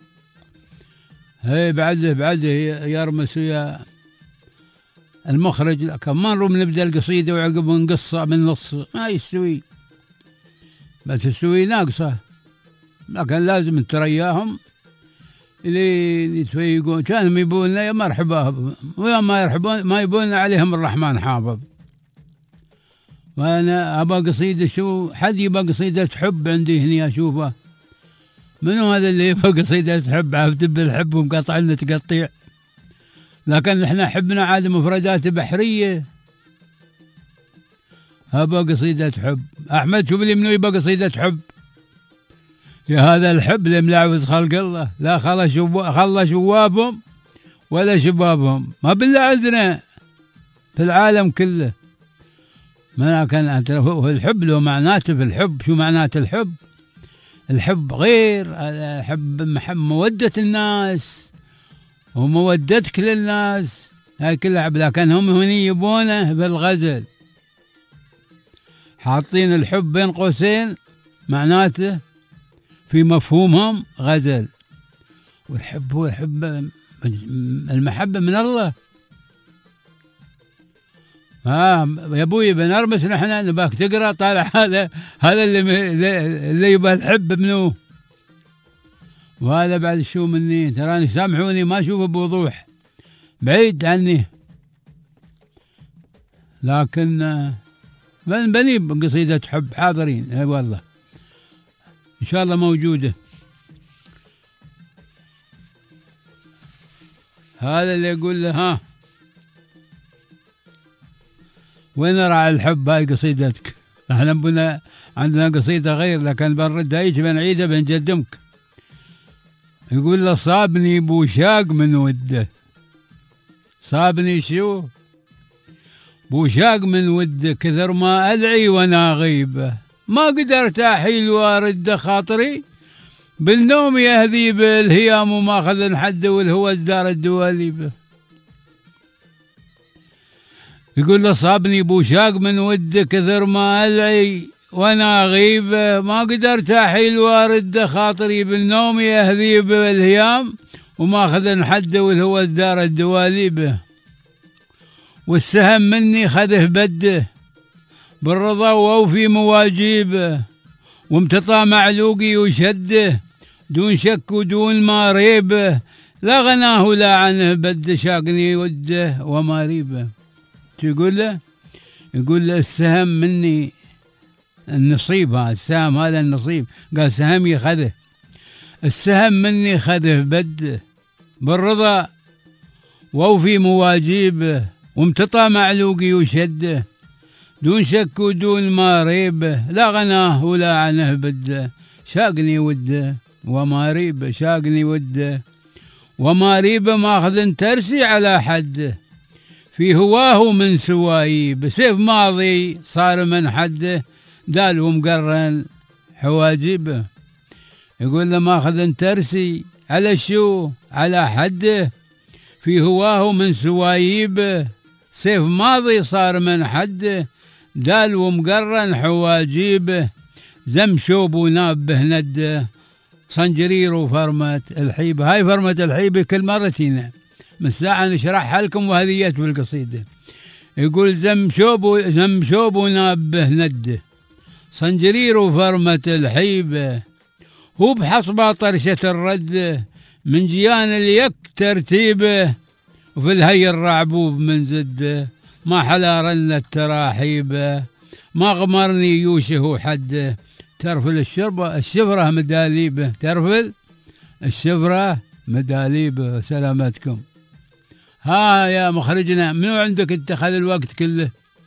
هي بعده بعده يرمس ويا المخرج، لكن ما نروم نبدأ القصيدة وعقب نقصها من نص، ما يستوي، بس تستوي ناقصة. لكن لازم ترياهم اللي يتفيقون. كانوا يبوننا يا مرحبا، ويا ما يرحبون ما يبوننا عليهم الرحمن حافظ. وانا ابى قصيده، شو حد يبى قصيده حب عندي هني اشوفه. منو هذا اللي يبى قصيده حب؟ عفت بالحب ومقطع لنا تقطيع. لكن احنا حبنا عاد مفردات بحريه. ابى قصيده حب. احمد شوف لي منو يبى قصيده حب. يا هذا الحب اللي ملاعوز خلق الله، لا خلا شو خلا شوابهم ولا شبابهم، ما بالله عندنا في العالم كله. ما كان هو الحب له معناته في الحب. شو معناته الحب؟ الحب غير الحب محب مودة الناس ومودتك للناس، هاي كلها حب. لكن هم هني يبونه بالغزل، حاطين الحب بين قوسين معناته في مفهومهم غزل. والحب هو الحب، المحبة من الله. ها يا ابوي بنرمس نحن نباك تقرا طالع هذا هذا اللي اللي يبغى الحب منو. وهذا بعد شو مني، تراني سامحوني ما اشوفه بوضوح بعيد عني، لكن بني بقصيدة حب حاضرين. اي والله ان شاء الله موجودة. هذا اللي يقول له ها وين راعي الحب؟ هاي قصيدتك. احنا بنا عندنا قصيدة غير، لكن بنردها هيك بنعيدها بنقدمك. يقول له صابني بوشاق من وده. صابني شو؟ بوشاق من وده، كثر ما ادعي وانا غيبه، ما قدرت احيل وارد خاطري، بالنوم يهذي بالهيام وماخذ حد والهوى ازدار الدواليبه. يقول له صابني بوشاق من وده، كثر ما ادعي وانا غيبه، ما قدرت احيل وارد خاطري، بالنوم يهذي بالهيام وماخذ حد والهوى ازدار الدواليبه. والسهم مني خذه بده، بالرضا ووفي مواجيبه، وامتطى معلوقي وشده، دون شك ودون ما ريبه، لا غناه لا عنه بد شاقني وده وما ريبه. شو يقول له؟ يقول له السهم مني النصيب، هذا السهم هذا النصيب. قال سهمي خذه، السهم مني خذه بده بالرضا ووفي مواجيبه، وامتطى معلوقي وشده دون شك ودون ما ريبه. لا غناه ولا عنه بده شاقني وده وما ريبه، شاقني وده وما ريبه، ماخذ ترسي على حده في هواه من سوايب. سيف ماضي صار من حده دال ومقرن حواجبه. يقول له ماخذ ترسي على شو؟ على حده في هواه من سوايبه. سيف ماضي صار من حده دال ومقرن حواجيبه. زم شوب ونابه نده صنجرير وفرمة الحيبة. هاي فرمة الحيبة كل مرة تينا من ساعة نشرحها لكم وهذيات بالقصيدة. يقول زم شوب زم شوب ونابه نده صنجرير وفرمة الحيبة. هو بحصبة طرشة الرد من جيان اليك ترتيبه، وفي الهي الرعبوب من زده ما حلا رن التراحيبه. ما غمرني يوشه حده ترفل الشربة الشفرة مداليبه، ترفل الشفرة مداليبه. سلامتكم. ها يا مخرجنا منو عندك انت خذ الوقت كله؟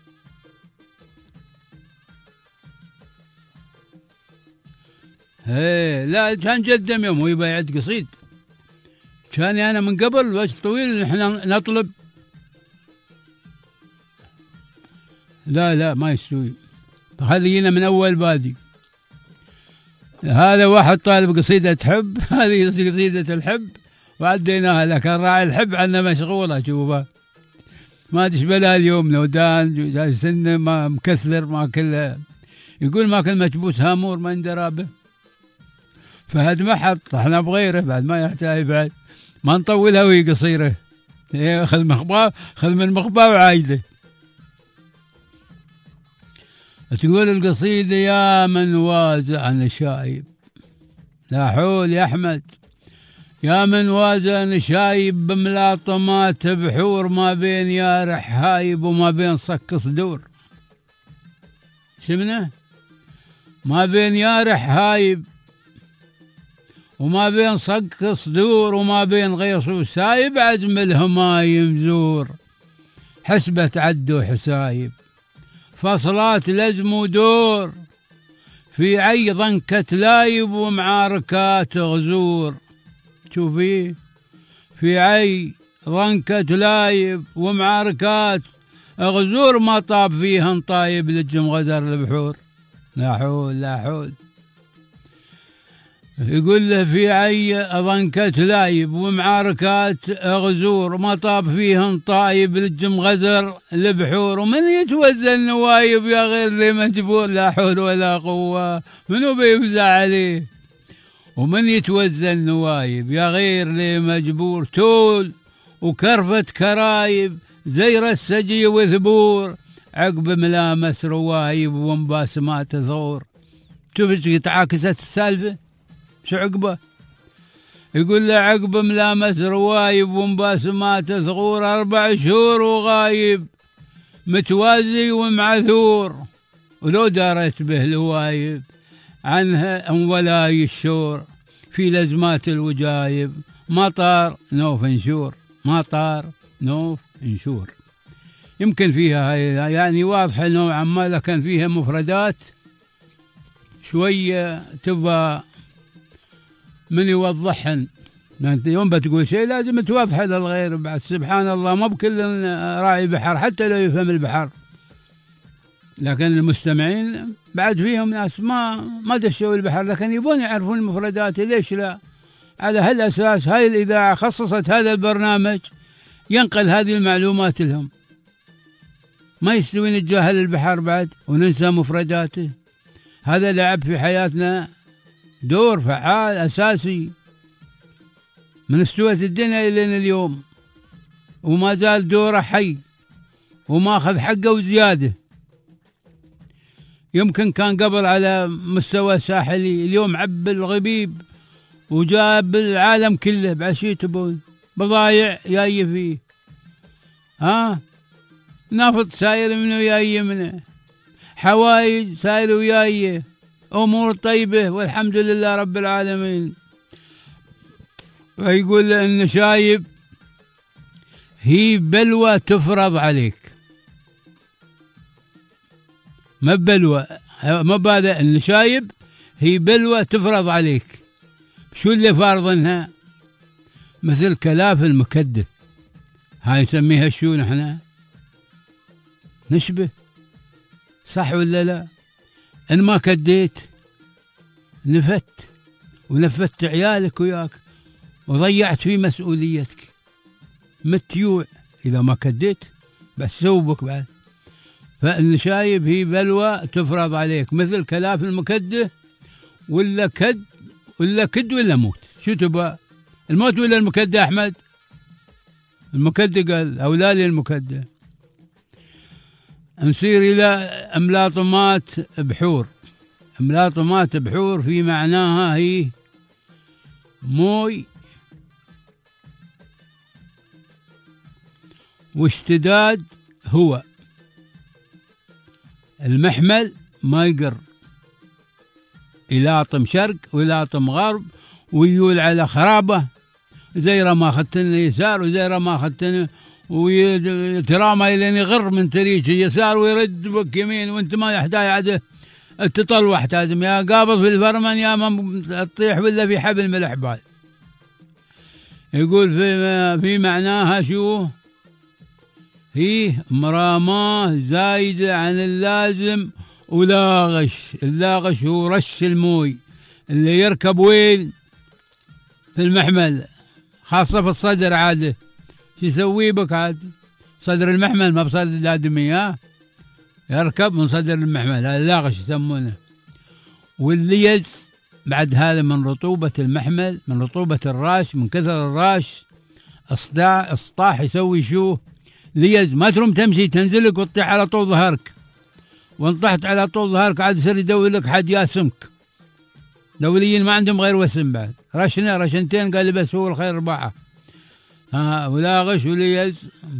هي لا كان جدم يوم ويبا يعد قصيد، كان انا من قبل وقت طويل احنا نطلب. لا لا ما يستوي، خلينا من اول بادي. هذا واحد طالب قصيدة حب، هذه قصيدة الحب وعديناها، لكن راعي الحب عنا مشغولة. شوفها ما تشبه لها اليوم نودان سنة ما مكثر ما كله. يقول ما كل مكبوس هامور ما اندرابه، فهد ما حط احنا بغيره بعد ما يحتاج، بعد ما نطولها وهي قصيرة. خذ مخباه خذ من مخباه وعايده. تقول القصيدة يا من وازع نشايب، لا حول يا أحمد، يا من وازع نشايب بملاطمات بحور ما بين يارح هايب وما بين صك صدور. شمنه؟ ما بين يارح هايب وما بين صك صدور وما بين غيص وسايب عزم الهمايم زور. حسبة عدو حسايب فصلات لزم ودور في عي ضنكة لايب ومعاركات غزور. شوفي في عي ضنكة لايب ومعاركات غزور ما طاب فيهن طايب لجم غزر البحور. لا حول لا حول. يقول له في عي ضنكة لايب ومعاركات غزور ما طاب فيهن طايب لجم غزر البحور. ومن يتوزى النوايب يا غير لي مجبور. لا حول ولا قوة، منو بيفزع عليه؟ ومن يتوزى النوايب يا غير لي مجبور. تول وكرفة كرايب زير السجي وثبور عقب ملامس روايب ومباسمات ثور. شوف تعاكست السالفة شو عقبه؟ يقول له عقب ملامس روايب ومباسمات ثغور أربع شهور وغايب متوازي ومعثور. ولو دارت به الوايب عنها ولاي الشور في لزمات الوجايب. مطار نوف انشور، مطار نوف انشور. يمكن فيها هاي يعني واضحة نوعا ما، لكن فيها مفردات شوية تبى من يوضحهن. انت يوم بتقول شيء لازم توضحه للغير. بعد سبحان الله ما بكل راعي بحر حتى لو يفهم البحر، لكن المستمعين بعد فيهم ناس ما ما دشوا البحر لكن يبون يعرفون المفردات. ليش لا؟ على هالاساس هاي الاذاعه خصصت هذا البرنامج ينقل هذه المعلومات لهم. ما يستوي نتجاهل البحر بعد وننسى مفرداته. هذا لعب في حياتنا دور فعال أساسي من استوت الدنيا إلى اليوم، وما زال دوره حي وما أخذ حقه وزيادة. يمكن كان قبل على مستوى ساحلي، اليوم عب الغبيب وجاب العالم كله، بعد شو تبون؟ بضايع جاي فيه، ها نفط ساير منه جاي منه، حوايج ساير وياي، امور طيبه والحمد لله رب العالمين. فيقول ان شايب هي بلوى تفرض عليك، ما بلوى، ما بهذا النشايب، هي بلوى تفرض عليك. شو اللي فارضنها؟ مثل كلاف المكدة، هاي نسميها شو نحن؟ نشبه، صح ولا لا؟ ان ما كديت نفت ونفت عيالك وياك وضيعت في مسؤوليتك، متيوع اذا ما كديت بس سوبك بعد. فالنشايب هي بلوى تفرض عليك، مثل كلاف المكدة، ولا كد ولا كد ولا موت. شو تبغى؟ الموت ولا المكدة أحمد؟ المكدة قال أولادي المكدة. نصير إلى أملاطمات بحور. أملاطمات بحور في معناها هي موي واشتداد هو المحمل ما يقر، يلاطم شرق ويلاطم غرب ويول على خرابه، زي ما اخذتنا يسار وزي ما اخذتنا ويترامى لين يغر من تريج يسار ويرد بك يمين، وانت ما يحتاج عاد تطلع، لازم يا قابض في الفرمن يا ما تطيح ولا في حبل من الاحبال. يقول في في معناها شو؟ هي مراماه زايدة عن اللازم ولاغش. اللاغش هو رش الموي اللي يركب وين؟ في المحمل، خاصة في الصدر. عاده شو يسوي بك عاد؟ صدر المحمل ما بصدر الآدمي، ها يركب من صدر المحمل، هذا اللاغش يسمونه. والليز بعد هذا من رطوبة المحمل، من رطوبة الراش، من كثر الراش اصداع اصطاح يسوي شو؟ ليز. ما تروم تمشي تنزلك وتطيح على طول ظهرك، وان طحت على طول ظهرك عاد يصير يدور لك حد ياسمك. دوليين ما عندهم غير وسم، بعد رشنا رشنتين قال بس هو الخير رباعه. ها ولا غش وليز.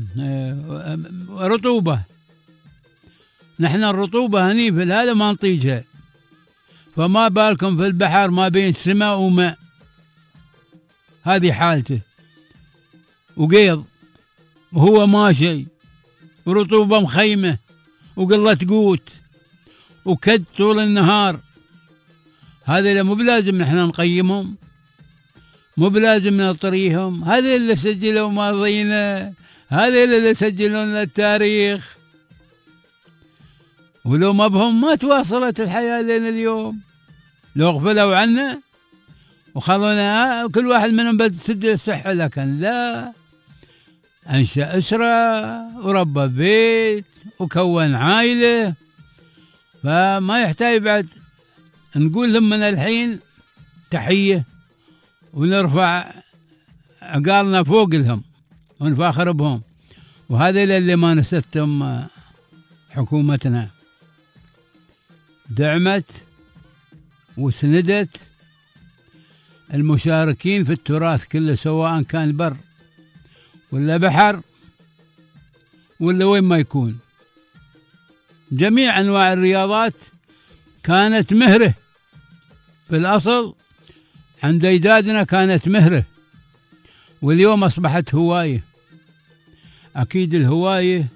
رطوبه، نحن الرطوبه هني في هذا ما نطيجها، فما بالكم في البحر ما بين سماء وماء، هذه حالته. وقيض وهو ماشي، ورطوبة مخيمة، وقلة قوت، وكد طول النهار. هذا اللي مو بلازم نحن نقيمهم، مو بلازم نطريهم، هذا اللي سجلوا ماضينا، هذا اللي سجلوا لنا التاريخ. ولو ما بهم ما تواصلت الحياة لنا اليوم، لو غفلوا عنا وخلونا كل واحد منهم بتسد الصحة، لكن لا، أنشأ أسرة وربى بيت وكون عائلة، فما يحتاج بعد نقول لهم من الحين تحية ونرفع عقالنا فوق لهم ونفاخر بهم. وهذا اللي ما نستم حكومتنا، دعمت وسندت المشاركين في التراث كله، سواء كان بر ولا بحر ولا وين ما يكون. جميع أنواع الرياضات كانت مهرة في الأصل، عند أجدادنا كانت مهرة، واليوم أصبحت هواية. أكيد الهواية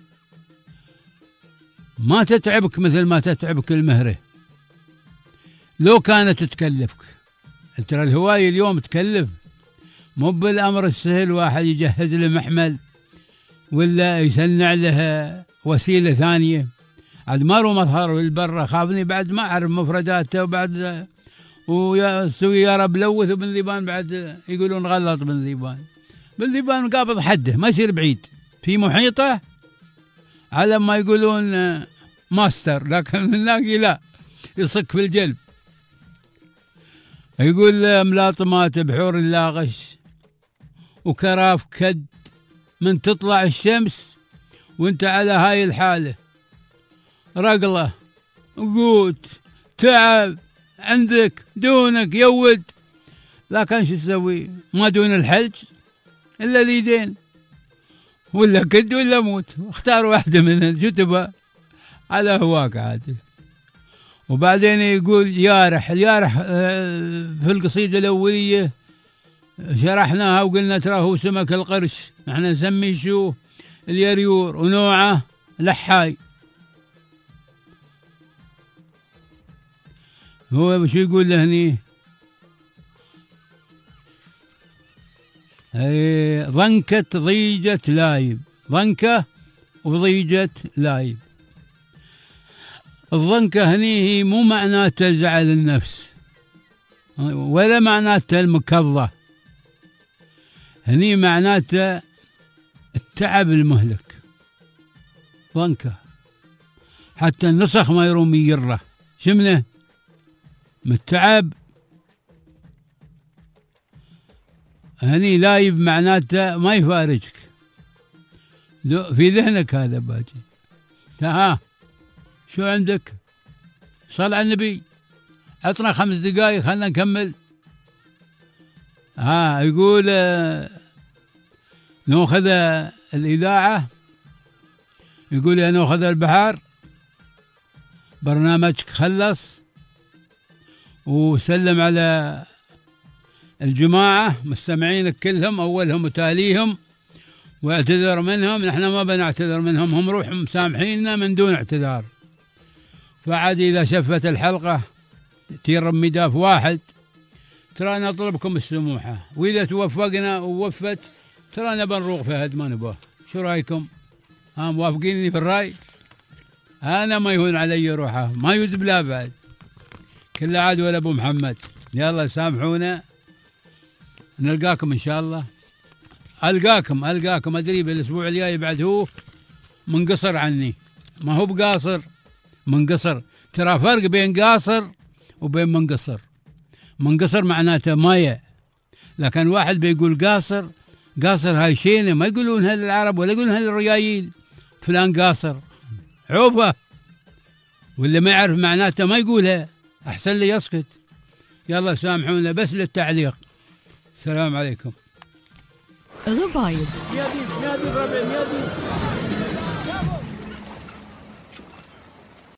ما تتعبك مثل ما تتعبك المهرة، لو كانت تكلفك. ترى الهواية اليوم تكلف، مو بالأمر السهل واحد يجهز له محمل ولا يصنع له وسيلة ثانية. عاد ما رو مظهر بالبر، خافني بعد ما أعرف مفرداته، وبعد ويسوي يا رب لوث بن ذيبان، بعد يقولون غلط بن ذيبان. بن ذيبان قابض حده، ما يصير بعيد في محيطه، على ما يقولون ماستر، لكن من ناقي لا، يصك في الجلب. يقول ملاطمات بحور اللاغش وكراف كد، من تطلع الشمس وانت على هاي الحالة، رقلة قوت تعب عندك دونك يود، لكن شو تسوي؟ ما دون الحلج إلا اليدين، ولا كد ولا موت، اختار واحدة منهن شو تبى على هواك عاد. وبعدين يقول يارح اليارح في القصيدة الأولية شرحناها وقلنا ترى هو سمك القرش، احنا نسميه شو اليريور ونوعه لحاي. هو شو يقول له هني؟ اي ضنكة ضيجة لايب، ضنكة وضيجة لايب. الضنكة هني هي مو معناتها زعل النفس ولا معناتها المكظة، هني معناتها التعب المهلك. ضنكة حتى النسخ ما يروم يره شمنه من التعب. هني لايب معناته ما يفارجك في ذهنك. هذا باجي ها شو عندك؟ صل على النبي، عطنا خمس دقائق خلنا نكمل. ها يقول ناخذ الإذاعة، يقول يا ناخذ البحر، برنامجك خلص، وسلم على الجماعة مستمعينك كلهم أولهم وتاليهم، واعتذر منهم. نحن ما بنعتذر منهم، هم روح مسامحيننا من دون اعتذار. فعاد إذا شفت الحلقة تير مداف واحد ترى نطلبكم السموحة، وإذا توفقنا ووفت ترى نبى نروق في هد ما نباه. شو رأيكم؟ ها موافقيني في الرأي؟ أنا ما يهون علي روحه، ما يوزب لا بعد كل عاد ولا أبو محمد. يلا سامحونا، نلقاكم إن شاء الله. ألقاكم ألقاكم أدري بالأسبوع الجاي بعد هو منقصر عني، ما هو بقاصر منقصر. ترى فرق بين قاصر وبين منقصر. منقصر معناته مايع، لكن واحد بيقول قاصر، قاصر هاي شينة ما يقولونها للعرب ولا يقولونها للريايل، فلان قاصر عوفه، واللي ما يعرف معناته ما يقولها، أحسن لي يسكت. يلا سامحونا بس للتعليق. السلام عليكم. غبايب يا دي يا دي ربع يا دي